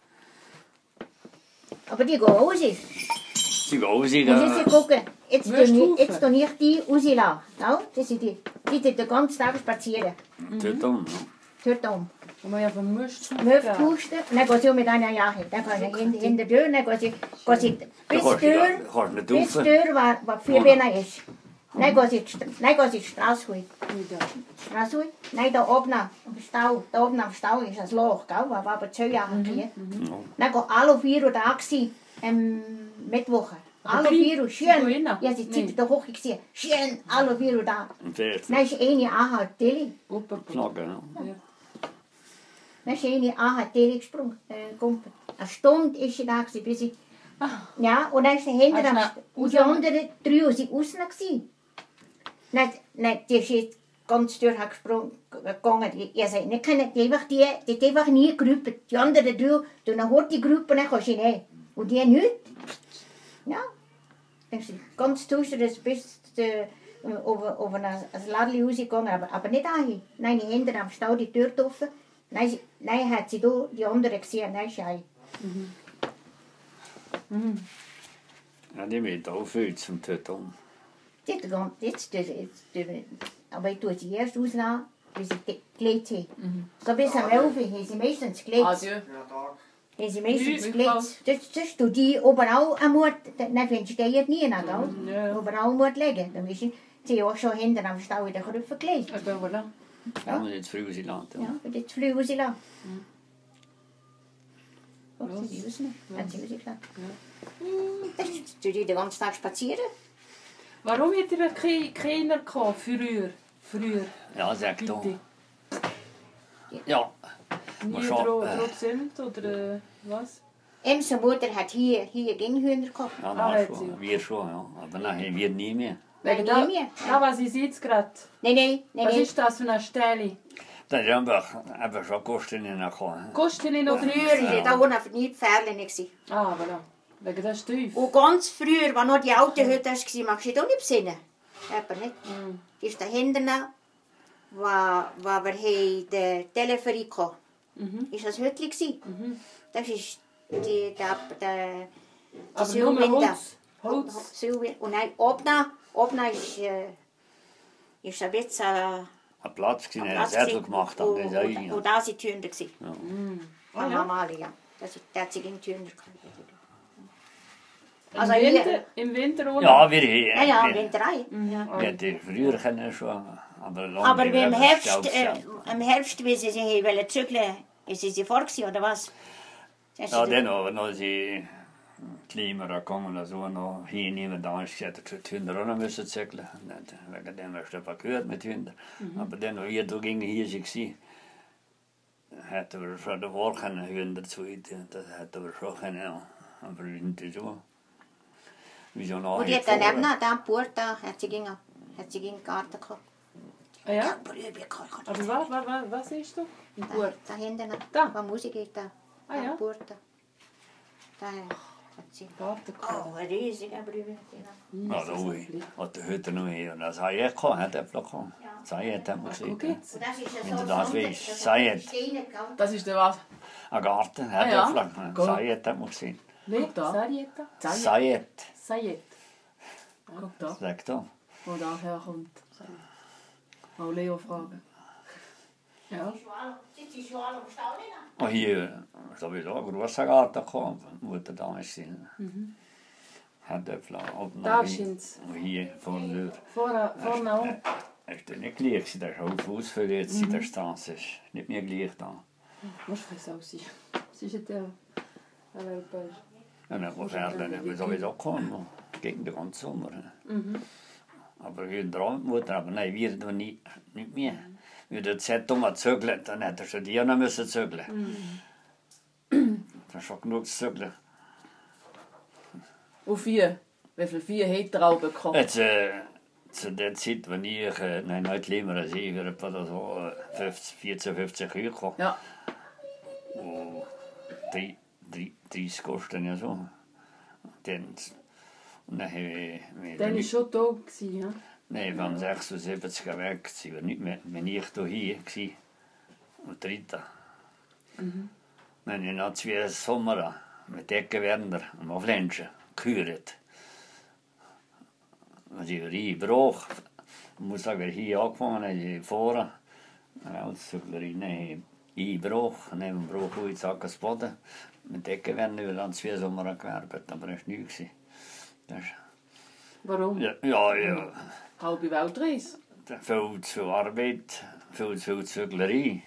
Aber die gehen raus.
Die gehen raus,
Und jetzt gucken. Jetzt
Wirst du
tue ich die rauslassen. Ja, das sind die. Die tun den ganzen Tag spazieren.
Tut um.
Hört um.
Und man ja vom Mist
Möpf pusten. Und dann gehen sie mit einer Jacke. Dann gehen sie in der Tür. Dann gehen sie bis die
Kannst
Tür.
nicht
Bis die
rauf.
Tür, wo 4 Beine ist. Dann gehen sie die Straße hoch. Straße hoch. Nein, da oben am Stau. Da oben am Stau ist ein Loch, gell? Wo aber 2 Jahre hier. Dann gehen alle 4 Uhr da Mittwoch. Alle 4 Uhr. Schön. Ja, sie sind da hoch gesehen. Schön. Alle 4 Uhr da.
Und jetzt.
Dann ist eine angehalten. Tilly.
Knaggen.
Dann ist eine angehalten. Tilly gesprungen. Gumpel. Eine Stunde ist sie da gewesen, bis sie... Ja, und dann ist der hinter und die anderen 3 sind außen gewesen. Nein, die ist jetzt ganz durchgesprungen gegangen. Ihr seid nicht können, die hat einfach nie gerüppelt. Die anderen 3 tun eine harte Gruppe, dann kannst du nicht. Und die nicht. Ja. Dann ist sie ganz düster bis auf ein Ladli rausgegangen, aber nicht dahin. Nein, hinten am Stau die Tür offen. Nein, hat sie da die anderen gesehen, nein, ist sie
Ja, die mit aufhört zum Töten.
Jetzt, aber ich tue sie erst auslassen, bis sie gelegt haben. So bis am 11 Uhr haben sie meistens gelegt.
Adieu.
Ja, Tag.
Haben sie meistens
Wie
gelegt. Das tue die überall am Mut, dann findest du die nie, gell?
Ja.
Überall Mut legen. Dann ist sie auch schon hinten am Stau in der Krüppe gelegt.
Eben, voilà.
Ja, und jetzt früh sie Land.
Ja, für die Flüge rauslassen. Hat sie rausgenommen? Hat sie rausgelassen. Dann tue die den ganzen Tag spazieren.
Warum hat ihr keiner gehabt, früher?
Ja, sag doch.
Bitte.
Ja.
Nie
Maar schon,
Prozent oder was?
Unsere Mutter hat hier Ginghühner gehabt.
Ja,
Ah,
na,
hat
schon.
sie.
Wir schon, ja. Aber nachher wir nie mehr.
Nein,
da,
nie mehr.
da was ich jetzt gerade.
Nein.
Was ist das für eine Stelle?
Da haben wir schon Kosten in der Kuh.
Kostet die noch
Früher war da unten nie Pferde nicht.
Ah, voilà. Wegen der Stief.
Und ganz früher, als noch die alte Hütte war, magst du dich auch nicht besinnen? Eben nicht. Das ist da hinten, wo wir den Teleferie hatten. Ist das Hütte gewesen? Das ist die
Aber nur mit Holz. Holz.
Und dann oben ist ein bisschen
Ein Platz gewesen,
ein
er selber gemacht hat. Das ist auch
und da waren die Hühner.
Ja.
Von Mama, ja. Da hat sie die Hühner gehabt.
Im
Also
Winter, im Winter ohne?
Ja, wir
Ja,
haben.
im Winter auch. Ja.
Wir hätten früher können schon. Aber lange
Aber
nicht,
im
das
Herbst,
glaubst du.
im Herbst, wie sie wollen zügeln, ist sie vor gewesen, oder was? Das
Ja,
ist-
dann aber noch die Klima gekommen oder so, noch hier niemand da ist gesagt, dass die Hünder auch noch müssen zügeln. Wegen dem hast du gehört mit Hündern. Aber dann, als wir da gingen hier waren, hätten wir schon da war keine Hünder zu essen. Das hätten wir schon können, ja. Aber nicht so. Wieso noch?
Und die hat dann eben noch, da am Bord, da hat sie gegen den Garten gehabt.
Ah, ja?
Brühe gehabt.
Aber was ist da? Im Burt.
Da hinten,
Da?
wo Musik geht, da.
Ah, ja?
Am Bord, da. Da hat sie...
Garten gehabt.
Oh, eine riesige Brühe.
Ja, da hat die Hütte noch hier. Und das habe ich gehabt, hat er gehabt. Sayed hat man gesehen.
Okay.
Und das ist
Wenn du das weißt, Sayed.
Das ist der was?
Ein Garten, hat
Ah, ja.
er gefragt.
Gut.
Sayed hat man gesehen.
Nicht
da.
Sarieta?
Sayed,
Sayed.
Guck da,
sag da.
wo da herkommt. Mal Leo fragen. Ja.
Sie ist schon alle am Stall.
Und hier, sowieso ein grosser Garten gekommen, Mutter da ist. Hat er vielleicht auch
Da
noch
scheint's.
hier vor der Tür.
Vorne auch.
Ist nicht gleich, das ist auch ausfüllen jetzt in der Straße. Ist nicht mehr gleich da.
Muss ich auch sein. Sie ist ja Weltball.
Und dann muss er dann sowieso kommen, gegen den ganzen Sommer. Aber wir dran Mutter, aber nein, wir tun nicht mehr. Wir das Zeit mal zügeln, dann hätte er schon die noch müssen zügeln. Das ist schon genug zu zügeln.
Und Vieh? Wie viele Vieh hat er auch bekommen?
Jetzt, zu der Zeit, wenn ich, nein, nicht lieber als ich, oder so 14, 15 Kühe gekommen.
Ja.
Und 30 kosten ja so. Dann, und dann habe ich...
Dann war schon da. Ja?
Nein, vom 76 weg, sind wir nicht mehr, bin ich hier war. Und 3. Dann habe ich noch 2 Sommer mit Deckenwärmer am Aufländchen gehört. Als ich reinbrach, ich muss sagen, wer hier angefangen hat, ich vorne, als Züglerin, einbrach, neben dem Bruch in den Boden, mit Deckenwärmer, wir haben 2 Sommer gearbeitet, aber das war nichts.
Warum?
Ja.
Halbe Weltreise.
Viel zu viel Arbeit, viel zu viel Züglerei.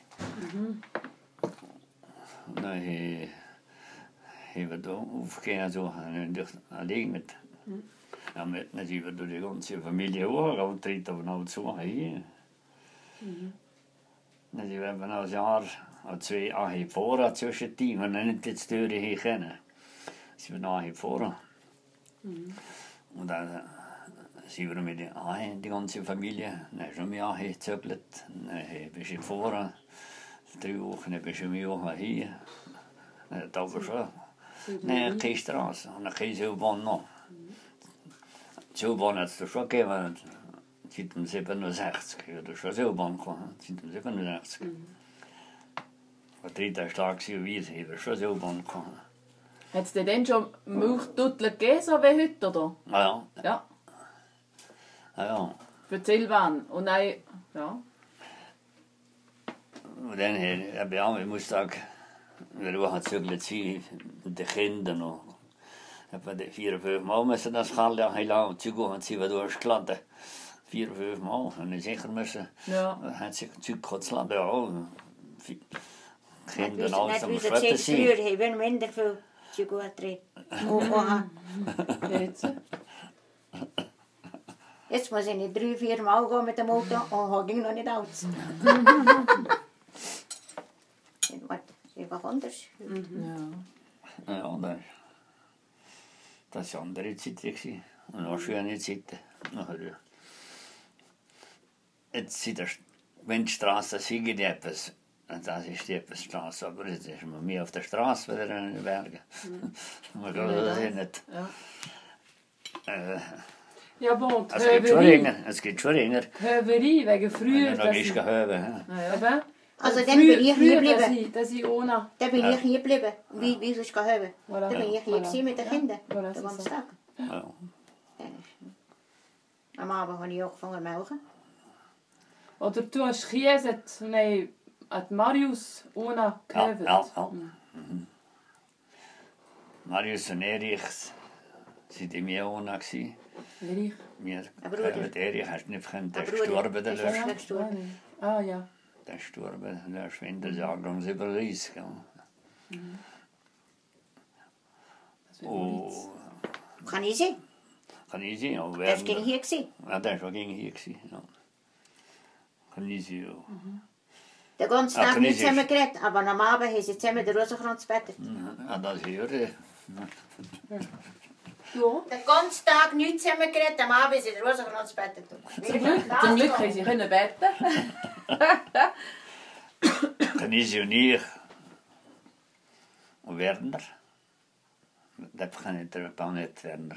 Dann haben wir da aufgegeben, so, allein mit. Ja, dann sind wir durch die ganze Familie hoch und tritt aber noch zu hier. Dann sind wir eben noch ein Jahr oder 2 vor zwischen die, wenn wir nicht die Türen hier kennen. Sind wir noch vor. Und dann sind wir mit die ganze Familie, dann ist noch angezügelt, dann bist du vorne, 3 Wochen bist du mit Wochen hier. Dann hat aber schon eine Straße und eine Kiesbahn noch. Die Seilbahn hat es schon gegeben, seit dem 67, oder schon Seilbahn gekommen, seit dem 67. Und 3 Tage stark waren wir, haben wir schon Seilbahn gekommen.
Hat es dir dann schon Milchtuttel gegeben, so wie heute, oder?
Ja.
Ja.
Ja.
Für die Silvan. Und dann, ja.
Und dann, ich muss sagen, wir haben zügelt sie mit den Kindern noch. Etwa 4, 5 Mal müssen das Kalle heilen, Züge haben sie durchgeladen. 4, 5 Mal. Und ich sicher müssen, hat sich Züge zu laden, ja. Kinder alles am Schwetten sein.
Früher haben wir minder viel Züge gedreht. Jetzt muss ich nicht 3, 4 Mal gehen mit dem Auto und ging noch nicht aus. Das ist einfach anders.
Ja, das war andere Zeiten. Und auch schöne Zeiten. Jetzt sind wenn die Straße sind, etwas. Das ist die Straße, aber jetzt ist man mehr auf der Straße wieder in den Bergen. Man kann das nicht.
Ja, bon,
es geht schon länger.
Höverie, wegen früher.
Noch ist gehöben.
Also dann bin ich hier geblieben.
Das ist ohne.
Dann bin ich hier geblieben. Wie soll ich gehöben?
Voilà.
Dann bin ich hier gewesen mit den Kindern.
Voilà,
Den ganzen
so.
Tag.
Ja.
Am Abend habe ich angefangen zu melken.
Oder du hast Käse, nein, hat Marius ohne gehöbt.
Ja. Marius und Erich sind in mir ohne.
Erich?
Mir
Bruder.
gehört Erich, hast du nicht gekannt, der ist
Bruder.
gestorben. Der
Der ist
ist
nicht gestorben.
Ah ja.
gestorben, der ist in der Jahrgang 37. Oh,
Kann ich sehen?
kann ich sehen, ja.
Der ist gegen hier gewesen.
Ja, der war gegen hier. Ja. Kann ich sehen, ja.
Den ganzen
Ah,
Tag
kann ich
nicht
sehen.
zusammen geredet, aber am Abend haben sie zusammen den Rosenkranz gebettet.
Ja, das höre ich.
Ja.
Den ganzen Tag nicht zusammen geredet, am Abend haben sie den Rosenkranz gebettet.
Zum Glück haben sie können beten.
Kann ich sehen und ich. Und Werner. Das kann ich auch nicht, Werner.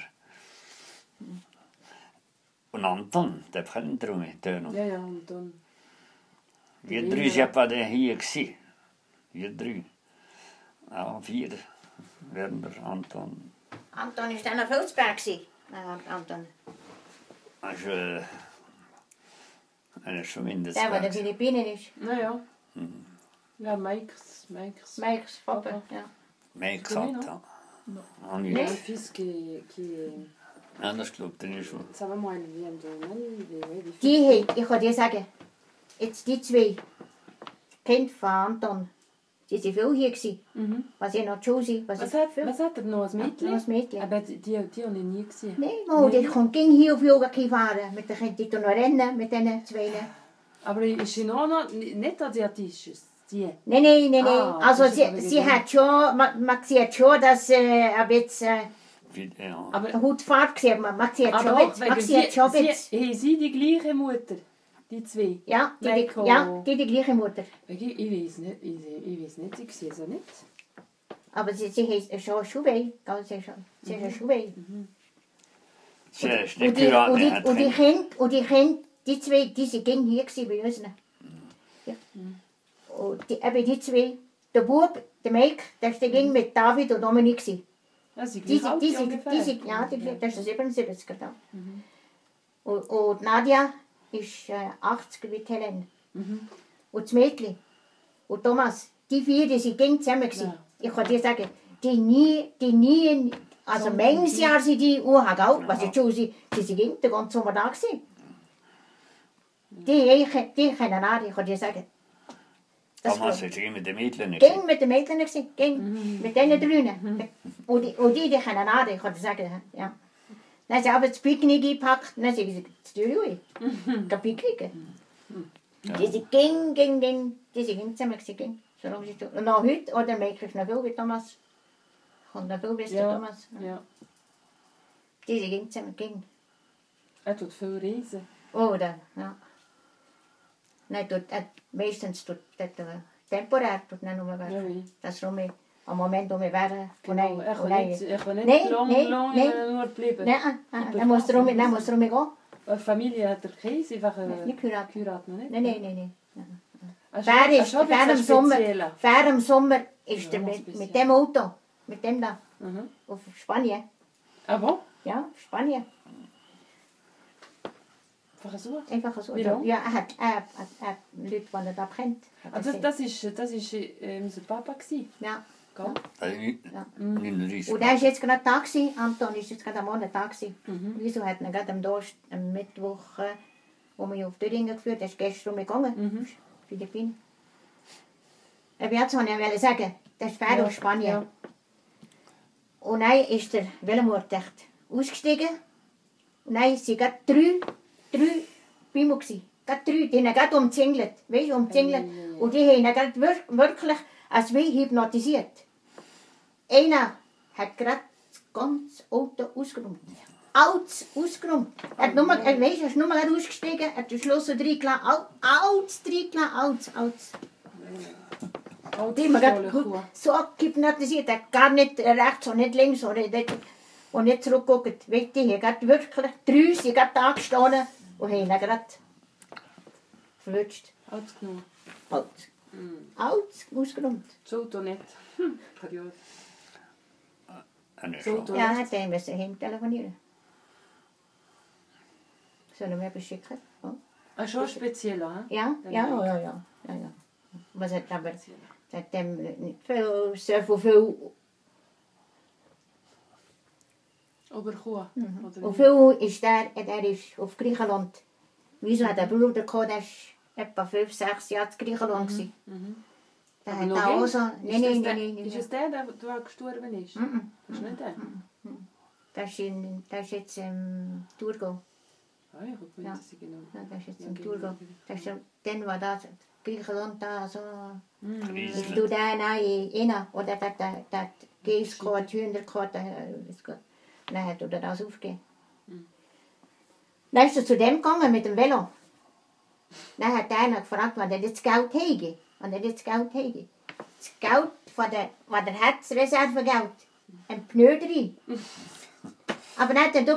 Und Anton, der kann ich drum nicht.
Ja, und dann.
Wir 3 sind hier gewesen. Wir 3. Ja, 4. Werner, Anton.
Anton war dann auf Filzberg. Anton.
Also, er ist schon mindestens.
Der, der in den Philippinen ist.
Naja. Ja, Mikes.
Mike's Papa. Ja.
Mehr gesagt, ja. Und
Le
jetzt.
fils qui est.
Ja, das glaubt er nicht schon.
Ça va moi, elle vient de Mali.
Die, ich kann dir sagen, jetzt die 2 Kinder von Anton, die sind viel hier gewesen. Was ich noch Josie, was
Was hat er noch als
noch
Mädchen?
ein Mädchen.
Aber die habe ich nie gesehen.
Nein, oh, die kommt ging hier auf Yoga fahren. Mit den Kindern, die noch rennen, mit diesen 2.
Aber ist sie noch nicht asiatisch? Die.
Nein.
Ah,
Also
das ist aber
sie
gesehen.
hat schon, man sieht schon, dass ein bisschen
Ja.
Aber,
eine Hautfarbe gesehen, man sieht schon
aber
ein
auch,
bisschen. Man
wegen
sieht schon ein bisschen.
haben sie die gleiche Mutter? Die zwei?
Ja,
Leiko.
die gleiche Mutter.
Ich weiß nicht, ich sehe sie nicht.
Aber sie hat schon Schuhweh. Sie hat schon Schuhweh.
Sie ist
Und
nicht
die
geheiratet.
Kinder, die zwei, die sind gegen hier gewesen bei uns. Ja. Und die zwei, der Bub, der Mike, der ist gegen mit David und Dominik gewesen.
Ja, sie
Die
gleich alt ungefähr.
das ist der 77er da. Und Nadja ist 80 wie die Helen. Und das Mädchen und Thomas, die vier, die sind gegen zusammen gewesen.
Ja.
Ich kann dir sagen, die nie, also manches Jahr sind die gell? Was ist schon, sie sind gegen den ganzen Sommer da gewesen. Die können auch, ich kann dir sagen. Das
Damals
war
ist sie mit den Mädchen nicht.
gegen mit den Mädchen gewesen, gegen mit denen drinnen. Und die können auch, ich kann dir sagen, ja. Dann haben sie aber das Picknick eingepackt, dann haben sie gesagt, das Tür kein Picknick. Die sind die sind gegen zusammen gewesen, so lange sie und noch heute, oder merke ich noch viel wie Thomas. Kommt noch viel besser,
Ja.
Thomas.
Ja.
Die sind gegen zusammen, gegen.
Er tut viel reisen.
Oder, ja. Nein, meistens tut das temporär, tut nicht nur
Ja,
weg.
wie?
Das rum, am Moment, wo wir wären,
Genau, er kann nicht
Nein,
lang
nein.
nur bleiben.
Nein, dann muss er gehen.
Eine Familie hat er keine, sie einfach
Nicht geheiratet.
heiraten nicht.
Nein.
Also,
Fair im Sommer ist
Ja,
er
speziell.
mit dem Auto, mit dem da,
Mhm.
auf Spanien.
Ah bon?
Ja, Spanien.
Einfach so?
Einfach so.
Wie lang?
Ja, er hat Leute, die er da kennt. Hat er
Also
gesehen.
das ist unser Papa gewesen,
Ja.
gell?
Ja.
39.
Und er ist jetzt gerade da gewesen. Anton ist jetzt gerade am Monat da gewesen.
Mhm.
Wieso hat er gerade am Mittwoch, wo wir auf Thüringen geführt, er ist gestern rumgegangen.
Mhm.
Philippinen. Aber jetzt wollte ich sagen, das ist Pferd
Ja,
auf Spanien.
ja.
Und dann ist der Willemort echt ausgestiegen. Und dann sind gerade drei Bimbo gewesen. Gerade drei, die haben gerade umzingelt. Weißt du, umzingelt. Und die haben ihn gerade wirklich als wie hypnotisiert. Einer hat gerade das ganze Auto ausgeräumt. Alles ausgeräumt. Er hat nur, weißt, er ist nur gerade ausgestiegen, hat den Schluss reingelassen. Alles reingelassen, alles. Die haben gerade so hypnotisiert, er hat gar nicht rechts und nicht links und nicht zurückgeguckt. Weißt du, die haben gerade wirklich, drei sind gerade da gestanden und haben ihn gerade verlutscht.
Alles genommen.
Alles. Alles ausgeräumt.
Das Auto nicht. Periode.
So.
Ja, dann müssen wir ihm telefonieren. Sollen wir etwas schicken? Ja.
Ah, schon speziell, hä?
Ja. Was hat aber seitdem nicht viel, so viel.
Oberkuh.
Und viel ist der ist auf Griechenland. Wieso hat der Bruder gehabt, der ist etwa 5, 6 Jahre in Griechenland gewesen. Der
Aber
hat
noch
auch
nicht?
so. Nein.
Ist es der gestorben ist? Das ist nicht der?
Der ist jetzt im Thurgau.
Ah, ich gucke mir
Ja.
das genau.
Ja, der ist jetzt im Thurgau. Dann war das Griechenland da so. Ich tue den rein, oder der Geiss gehabt, Hühner gehabt, dann hat er das aufgegeben. Dann ist er zu dem gegangen mit dem Velo. Dann hat einer gefragt, was er jetzt Geld hätte. Das Geld von der Herzreservegeld. Ein Pneu. Aber dann hat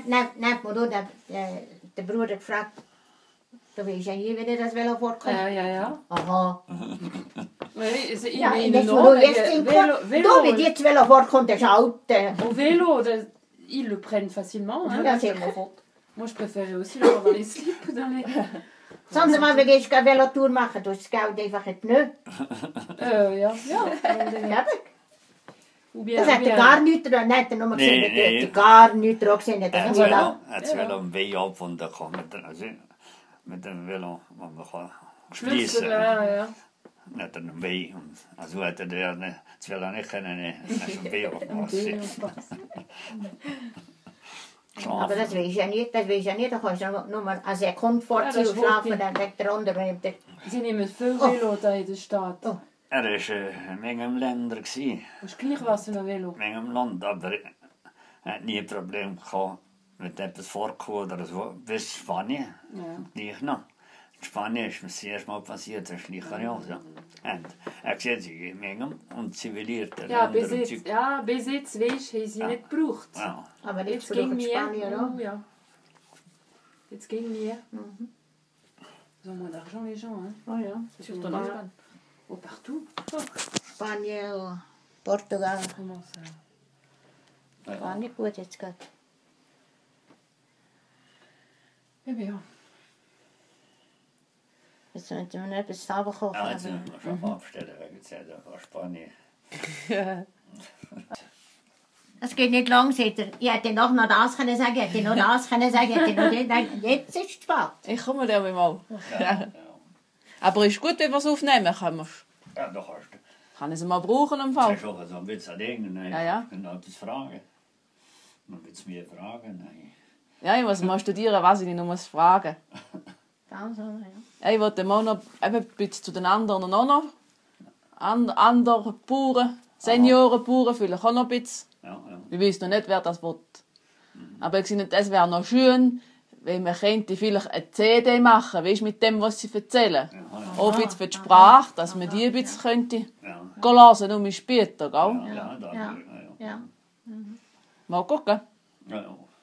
der Bruder gefragt, du weißt ja nie, wie das Velo vorkommt.
Ja.
Aha.
Also, ich
Ja,
meine
das
noch,
wo jetzt
wegen
da wie jetzt Velo vorkommt, das ist alt.
Au vélo, ils le prennent facilement. Hein,
Ja, c'est
moi, je préférais aussi l'avoir dans les slips. Dans les...
Sonst mal, wenn ich eine Velotour machen, du das Geld einfach in die Pneu.
ja.
Ja,
Ou bien,
das hat er gar nichts dran, nicht nur gesehen,
Nee.
hat er gar nichts dran gesehen.
Het
Das
is
ist
wel, het is wel een weg op van de met een velo, wat we gaan
Schlüssel,
schließen.
ja.
Net een weg. Also hat er der, het wil er niet kunnen, een weg op. Schlafen.
Aber das weiß ja nicht, da kannst du nur mal eine Sekunde vorziehen
das
und schlafen,
wollte
dann legt der andere neben
Sie nehmen viel Velo da in der Stadt.
Oh.
Er war in meinem Länder.
Das ist gleich was für ein Velo.
In meinem Land, aber er hat nie ein Problem gehabt mit etwas vorgekommen oder so. Bis Spanien, gleich noch. In Spanien ist mir das erste Mal passiert, das ist gleich ja. Und er sieht sich in meinem und zivilisiert.
Ja, bis jetzt, weisst du, haben sie nicht gebraucht.
Ja.
Aber nicht
Jetzt
für
ging
die
mir.
Spanier, oder?
Oh, ja. Jetzt ging mir. Ils ont moins d'argent, les gens. Hein.
Oh ja.
Surtout en Espagne.
Oh, partout.
Spanien und Portugal.
Comment ça?
War nicht gut jetzt gerade.
Eh bien.
Jetzt müssen wir noch etwas selber kochen.
Ja, jetzt müssen wir schon abstellen, wegen der von Spanien.
Das geht nicht lang, sagt er. Ich hätte noch das können sagen, hätte noch das können sagen, hätte noch das. Nein, jetzt ist es spät.
Ich komme da mal.
Ja.
Aber ist gut, wenn wir es aufnehmen können.
Ja, da kannst du.
Kann ich es mal brauchen im
Das
Fall?
ist auch so ein bisschen an Dingen.
Ja.
Ich kann etwas fragen. Man will es mir fragen. Nein.
Ja, ich muss mal studieren, was ich noch muss fragen.
Ganz so, ja.
Ja, ich wollte mal noch ein bisschen zu den anderen auch noch. Andere Bauern, Seniorenbauern vielleicht auch noch ein bisschen.
Ja.
Ich weiß noch nicht, wer das will. Aber ich finde, das wäre noch schön, wenn man könnte vielleicht eine CD machen, weißt, mit dem, was sie erzählen. Auch ein bisschen für die Sprache, dass man die ein bisschen könnte hören, um später, gell?
Ja.
Mal gucken.
Ja.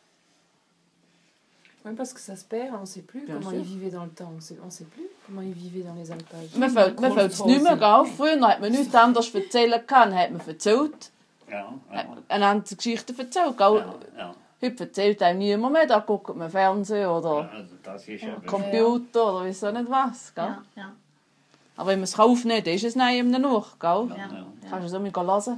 Oui, parce que ça se perd, on ne sait plus comment ils vivaient dans le temps. On sait plus comment ils vivaient dans les alpages.
Man fällt es nicht mehr, gell? Früher hat man nichts anderes erzählen können, hat man erzählt. Einander Geschichten erzählt, gell? Heute erzählt einem niemand mehr, da guckt man Fernsehen oder
Das ist ja
Computer oder weiss auch nicht was, gell?
Ja.
Aber wenn man es aufnehmen kann, dann ist es nicht im Nuch, gell?
Ja.
Kannst du es auch mal hören.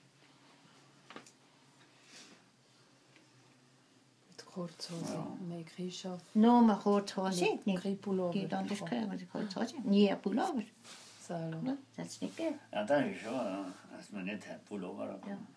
Mit Kurzhose, mit Krischoff,
Nur mal kurz Hose. Nicht.
Kripullover.
Geht anders können, aber die kurz Hose. Nie ein Pullover.
Ça alors.
Das hat es nicht gegeben.
Ja, das ist schon, dass man nicht hat Pullover hat.
Ja.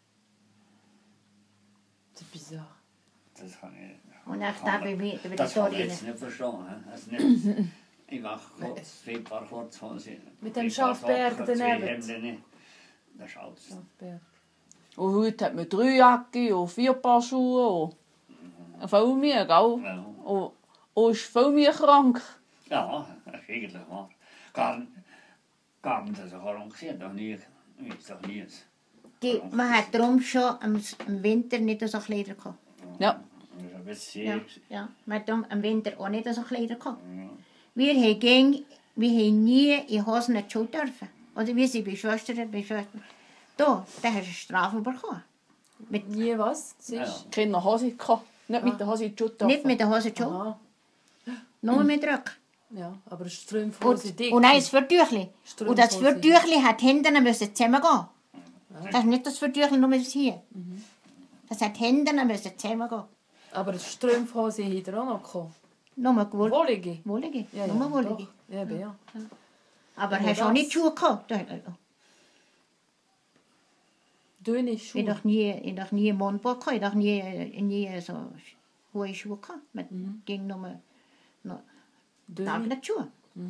C'est bizarre.
Das kann ich.
Und nach da bin ich über die
Das habe ich
Story.
jetzt nicht verstanden. Also nicht, ich mache kurz, viel paar Kurzhosen.
Mit dem Schafberg daneben.
Hemden. Das ist alles.
Schafberg.
Und heute hat man 3 Jacken und 4 Paar Schuhe und viel mehr, gell?
Ja.
Und ist viel mehr krank.
Ja, das ist eigentlich wahr. Gar nicht so arrangiert, doch nie. Ist doch nie.
Man hat darum schon im Winter nicht so Kleider gehabt.
Ja.
Das ist ein bisschen.
Ja. Man hat darum im Winter auch nicht so Kleider gehabt. Wir haben nie in Hosen nicht Schuhe dürfen. Oder wir sind bei Schwestern. Da hast du eine Strafe bekommen.
Nie was? Siehst
Keine Hose gehabt. Nicht mit der Hose in die Schuhe.
Nicht mit der Hose Schuhe,
Aha.
nur mit Rücken.
Ja, aber Strümpfhose dick.
Und nein, das Vertüchli. Und das Vertüchli hat hinten müssen zusammengehen. Das ist nicht das Vertüchli, nur das hier. Das hat hinten müssen zusammengehen.
Aber die Strümpfhose hat er auch noch gekommen.
Nur
Wollige.
Wollige.
Ja,
Nur Wollige.
doch. Ja, eben, ja.
Aber
Ja,
hast du auch
das.
nicht Schuhe gehabt?
Dünne
Ich
Schuhe.
habe noch nie einen Mundbart gehabt. Ich habe nie so hohe Schuhe gehabt. Man ging nur
Dünne.
eigene Schuhe.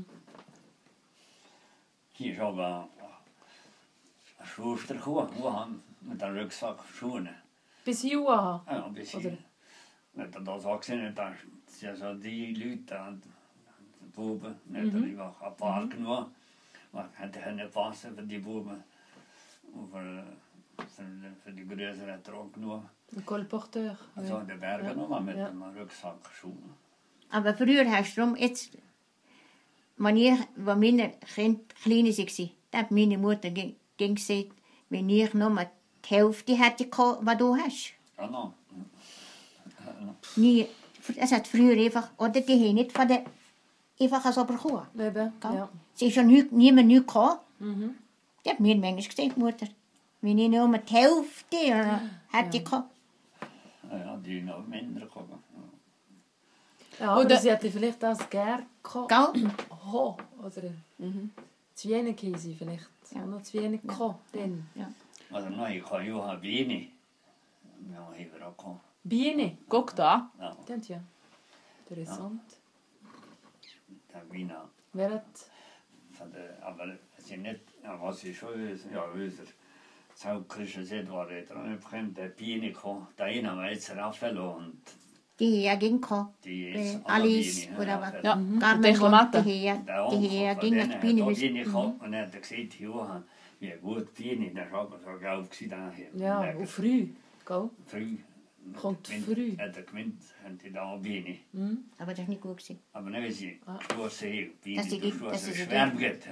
Hier ist aber ein Schuster gekommen, mit einem Rucksack Schuhe.
Bis hier haben.
Ja, ein bisschen. Wenn du das auch gesehen hast, das sind ja so die Leute, die Buben, nicht die auch ein paar genug. Man hätte nicht passen für die Buben. Und für die Größeren hat er auch genug.
Ein Colporteur.
Also in den Bergen nochmal mit
Ja.
einem Rucksack Schuhe.
Aber früher hast du darum jetzt, als meine Kinder klein waren, da hat meine Mutter gesagt, wenn ich nur die Hälfte hätte gehabt, was du hast.
Ja, no.
Nie, es hat früher einfach, oder die haben nicht von der, einfach so bekommen.
Eben,
Gell?
ja.
Sie hat schon niemand gehabt. Die hat mir manchmal gesagt, Mutter, wenn ich nur die Hälfte hätte gehabt.
Ja, die noch minder gekommen.
Ja, aber
Oder-
sie hätte vielleicht das gerne gehabt.
Gell?
Oh, oder zu wenig Käse vielleicht.
Ja.
Noch zu wenig gehabt. Dann.
Also nein, ich kann ja wenig. Ja, ich war auch gekommen.
Biene.
Guck da.
Ja,
Kent je? Interessant.
der Wiener.
Wer hat...
Aber es sind nicht, ja, was ist schon unser Zaukrische Set war dran fremd, der Biene kam, der eine war jetzt Raffaello und
Die hier ging kommen.
die ist
Alice
Biene,
oder was?
Ja,
Carmen
die Klamate.
die hier
Der
ging
Onkel
nach
von denen
Biene.
hat auch Biene gehabt und er hat gesagt, Johann, wie gut Biene, der ist aber so gelb gewesen daher.
Ja, und früh. Gell?
Früh.
Kommt früh.
Hat er gemeint, haben die da Biene.
Aber das ist nicht gut gewesen.
Aber nicht, wie sie Stoße, Biene,
Dass sie
du
geht- dass
Stoße
sie
schwärm geht.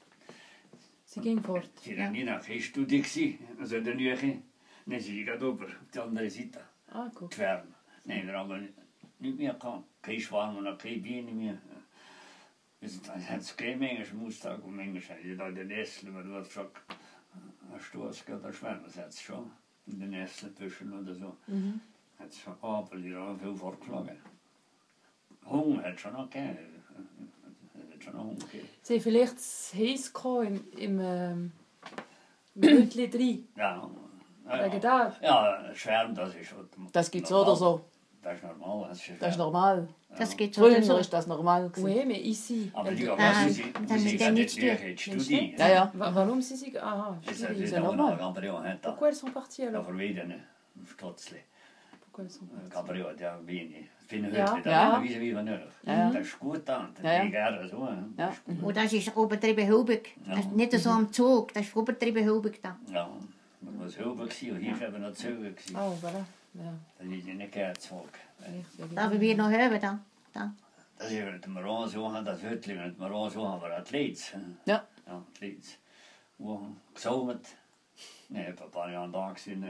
Sie ging fort.
Sie waren nie nach der Studie gewesen, also in der Nähe. Dann sind sie gerade oben, auf die andere Seite.
Ah, guck.
Schwärm. Nein, wir haben nicht mehr gehabt. Kein Schwarm und keine Biene mehr. Es hat es kein Menge Schmustag und manchmal hat sie da den Nessel, wenn du hast schon ein Stoß geht, der Schwärm, das hat es schon. In den Nesselbüschen oder so. Hat es schon Apel, die haben viel vorgeschlagen. Hunger hat es schon noch gegeben. Hat schon noch Hunger gegeben.
Sie vielleicht das Heiß im Hütli drin.
Ja.
Wegen da.
Ja, Schwärm, das ist schon.
Das gibt's so oder so.
Das ist normal.
Das ist normal.
Das geht so
Früher
oder so.
ist das normal gewesen.
Oui, mais ici.
Aber die
dann
sind
nicht
nicht
stehen.
wirklich studieren.
Ja, ja.
Warum sind sie... Ah,
Das
studieren.
ist
ja normal.
Gabriel hat da.
Pourquoi elles sont parties
Da
alors?
verweiden, Stotzli.
Pourquoi elles sont parties?
Gabriel hat ja wenig. Finden
Ja.
heute,
Ja.
da wie nötig.
Ja.
Das ist gut dann. Das
Ja, ja.
ist gerne so.
Ja.
Und das ist obertrieben hülbig. Das ist nicht so am Zug, das ist obertrieben hülbig da.
Ja, das war selber gewesen. Und hier ist eben noch Züge gewesen.
Oh, voilà. Ja.
Das ist ja nicht gern Zug.
Da wir wir noch haben da. Da.
Das ist mit dem Ron so, das Hütli mit dem Ron so, aber Athlet.
Ja.
Ja, Athlet. Wo gesaumt. Nee, ein paar Jahre da gewesen.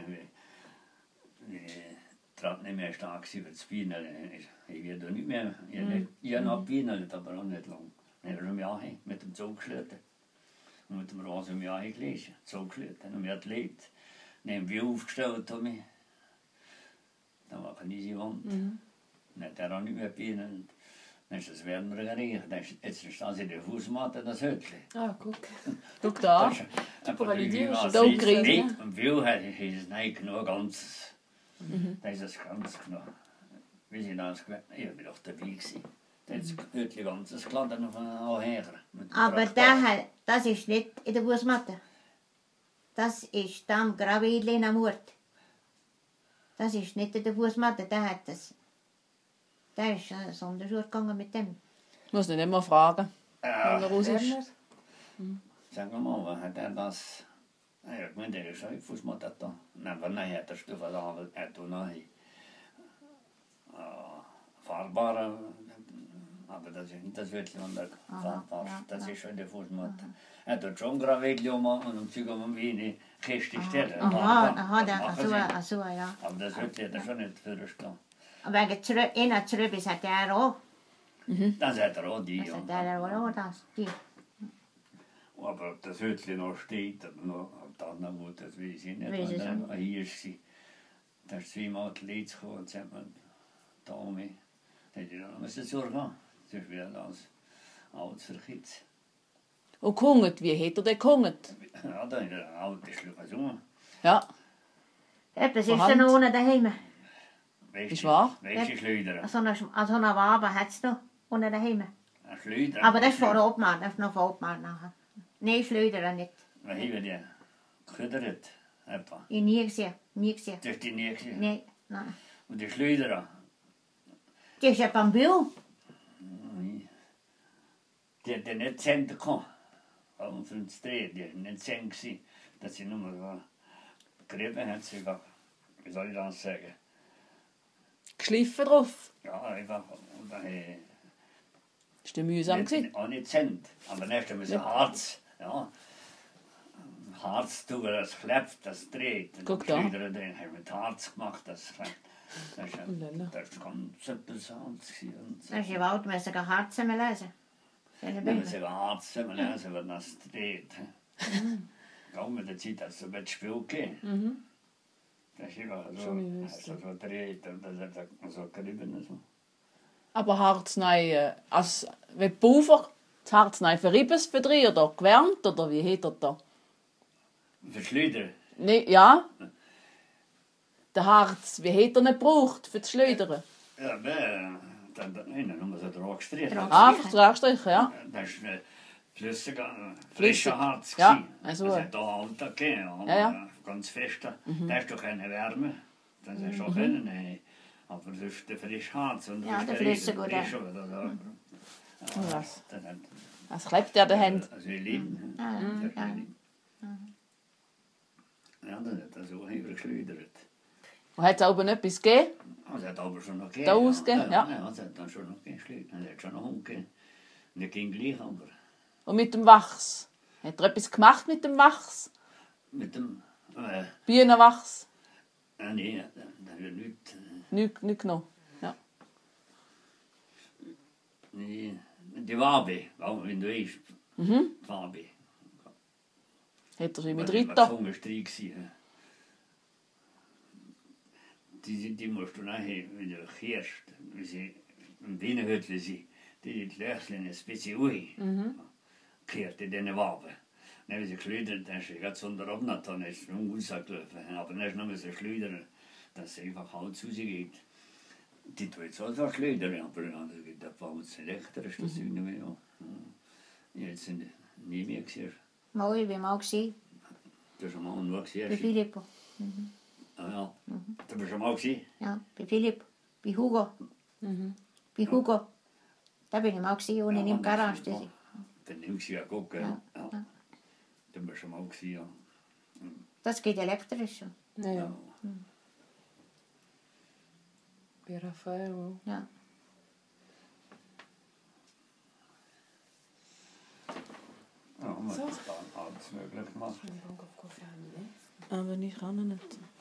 Wie Trapp nicht mehr stark gewesen, das Bienen. Ich werde nicht mehr. Ich habe noch Bienen, aber auch nicht lang. Ich habe im Jahr mit dem Zug geschlitten. Und mit dem Rasen im Jahr gelesen. Zug geschlitten. Und wir Athlet. Dann haben wir aufgestellt. Dann war keine easy Wand. Dann hat er auch nicht mehr Bienen. Dann ist das Wärmer geregnet. Jetzt ist das in der Fußmatte, das Hütli.
Ah, guck.
Guck da.
pour aller dire, je
sais pas.
Nee, und viel hat es nicht nur ganzes. Das ist das ganz genau. Wie sie das gewählt haben, ich bin doch dabei gewesen. Das ist das Hütli ganzes Kladen von Anhänger.
Aber das ist nicht in der Fußmatte. Das ist am Gravidli in Murt. Das ist nicht in der Fußmatte, der hat das. Der ist Sonderschule gegangen mit dem.
Ich muss nicht immer fragen, wenn er raus ist.
Werner?
Sag mal, hat er das... Ja, ich meine, der ist schon Fußmatte da. Nein, aber nein, hat er Stufe da, er hat noch fahrbare... Aber das ist nicht das Hütli, sondern fahrbar. Das ist schon der Fußmatte. Er hat schon Gravidli und um Züge um Wien Kiste stellen.
Aha, so, ja.
Aber das Hütli hat er schon nicht vorstehen.
Wegen einer Zerübis hat er auch.
Das hat er auch die.
Das hat er auch das. Die.
Aber ob das Hütli noch steht, oder noch, ob das noch gut ist, weiß ich nicht.
Weiß ich
Wenn er hier war, da ist zweimal die Leute gekommen und sagt man, da mit. Da hätte ich noch müssen zurückgehen. Sonst wäre das alt für Kids.
Und gehungert, wie hat er denn gehungert?
Ja, da ist der alte Schluck so.
Ja,
Etwas ist
Vorhand.
da noch unten daheim.
Ist wahr?
Weißt du, Schleuder?
So eine Wabe hat es noch unten daheim.
Ein Schleuder.
Aber das ist vor Obmann, das ist noch vor Obmann nachher. Nein, Schleuder nicht.
Wir haben die geködert. Etwa.
Ich nie gesehen, nie gesehen.
Das ist die nie gesehen.
Nein, nein.
Und die Schleuder,
Die ist ja beim Bühl.
die hat nicht Cent gekommen. Und für uns drei, die hat nicht Cent gewesen. Dass sie nur mal so gerieben hat, sie gesagt, wie soll ich das sagen?
geschliffen drauf.
Ja, einfach. Und dann
Ist der mühsam gewesen?
auch nicht Cent. Aber dann haben wir so Harz. Ja. Harz tun wir, das klebt, das dreht. Und
Guck
die
da.
Schleuder drin haben mit Harz gemacht, das klebt. Das ist,
Lala.
das ist ganz interessant gewesen.
Das ist im Wald, müssen wir Harz lesen.
Wenn man sich Harz lesen, wenn das dreht. Auch mit der Zeit, dass es ein Spiel geht. Das ist immer so,
Schon
also so dreht und das hat so gerieben. So.
Aber Harznei, als wenn die Pulver das Harznei verriebes für drei oder gewärmt, oder wie hat er da?
Für Schleuder,
Nee, ja, der Harz, wie hat er nicht gebraucht für das Schleudern?
Ja, dann haben wir so drauf gestrichen.
Einfach draufstrichen, ja.
Das ist frischer Harz.
Ja,
gewesen.
also.
Das hat da halt gegeben.
Ja.
Ganz fest. Da hast du keine Wärme. Das hast du auch können. Aber das ist der frische Harz. Und
Ja,
das
der
ist
flüssige, oder?
frisch, oder?
Was?
Das
Das klebt ja der Hand.
also ich liebe. Ja, das hat er so geschleudert.
Und hat es oben etwas gegeben?
Das hat aber schon noch gegeben.
Da ausgegeben, ja.
Ja, das hat dann schon noch gegeben. Das hat schon noch umgegeben. Nicht ging gleich, aber
Und mit dem Wachs? Hat er etwas gemacht mit dem Wachs?
mit dem...
Bienenwachs?
Nein, das wird nicht...
Nicht genommen. Ja.
Nee, die Wabe, wenn du weißt. Wabe.
Hat er sie mit
Das war
Ritter?
Zungenstreich gewesen. Die musst du nachher, wenn du kehrst, wie sie im Bienenhüttel sind, die Löchlein ein bisschen hoch. Kehrt in diese Wabe. Dann haben sie geschleudert, dann ist sie ganz unter oben, dann ist es rausgelaufen. Aber dann ist noch mal so schleudern, dass es einfach Holz rausgeht. Die tun jetzt einfach schleudern, aber das geht ein paar Mal elektrisch, das Zeug nicht mehr. Ja. Jetzt sind nie mehr gesehen.
Mal, ich bin mal gesehen,
Du hast mal nur
bei
gesehen.
Filippo.
Ah ja, du bist schon mal gesehen.
Ja, bei Philipp, bei Hugo. Bei Hugo. Da bin ich mal gesehen, ohne in dem Garage. Das ist-
Dann nimmst du ja gucken.
Ja.
Ja. Du bist schon mal gesehen. Ja.
Das geht elektrisch schon.
Ja, ja. Bei Raphael auch.
Ja.
Ja, man hat es dann alles möglich gemacht.
Ich bin auf Kaffee, ne?
Aber ich kann nicht.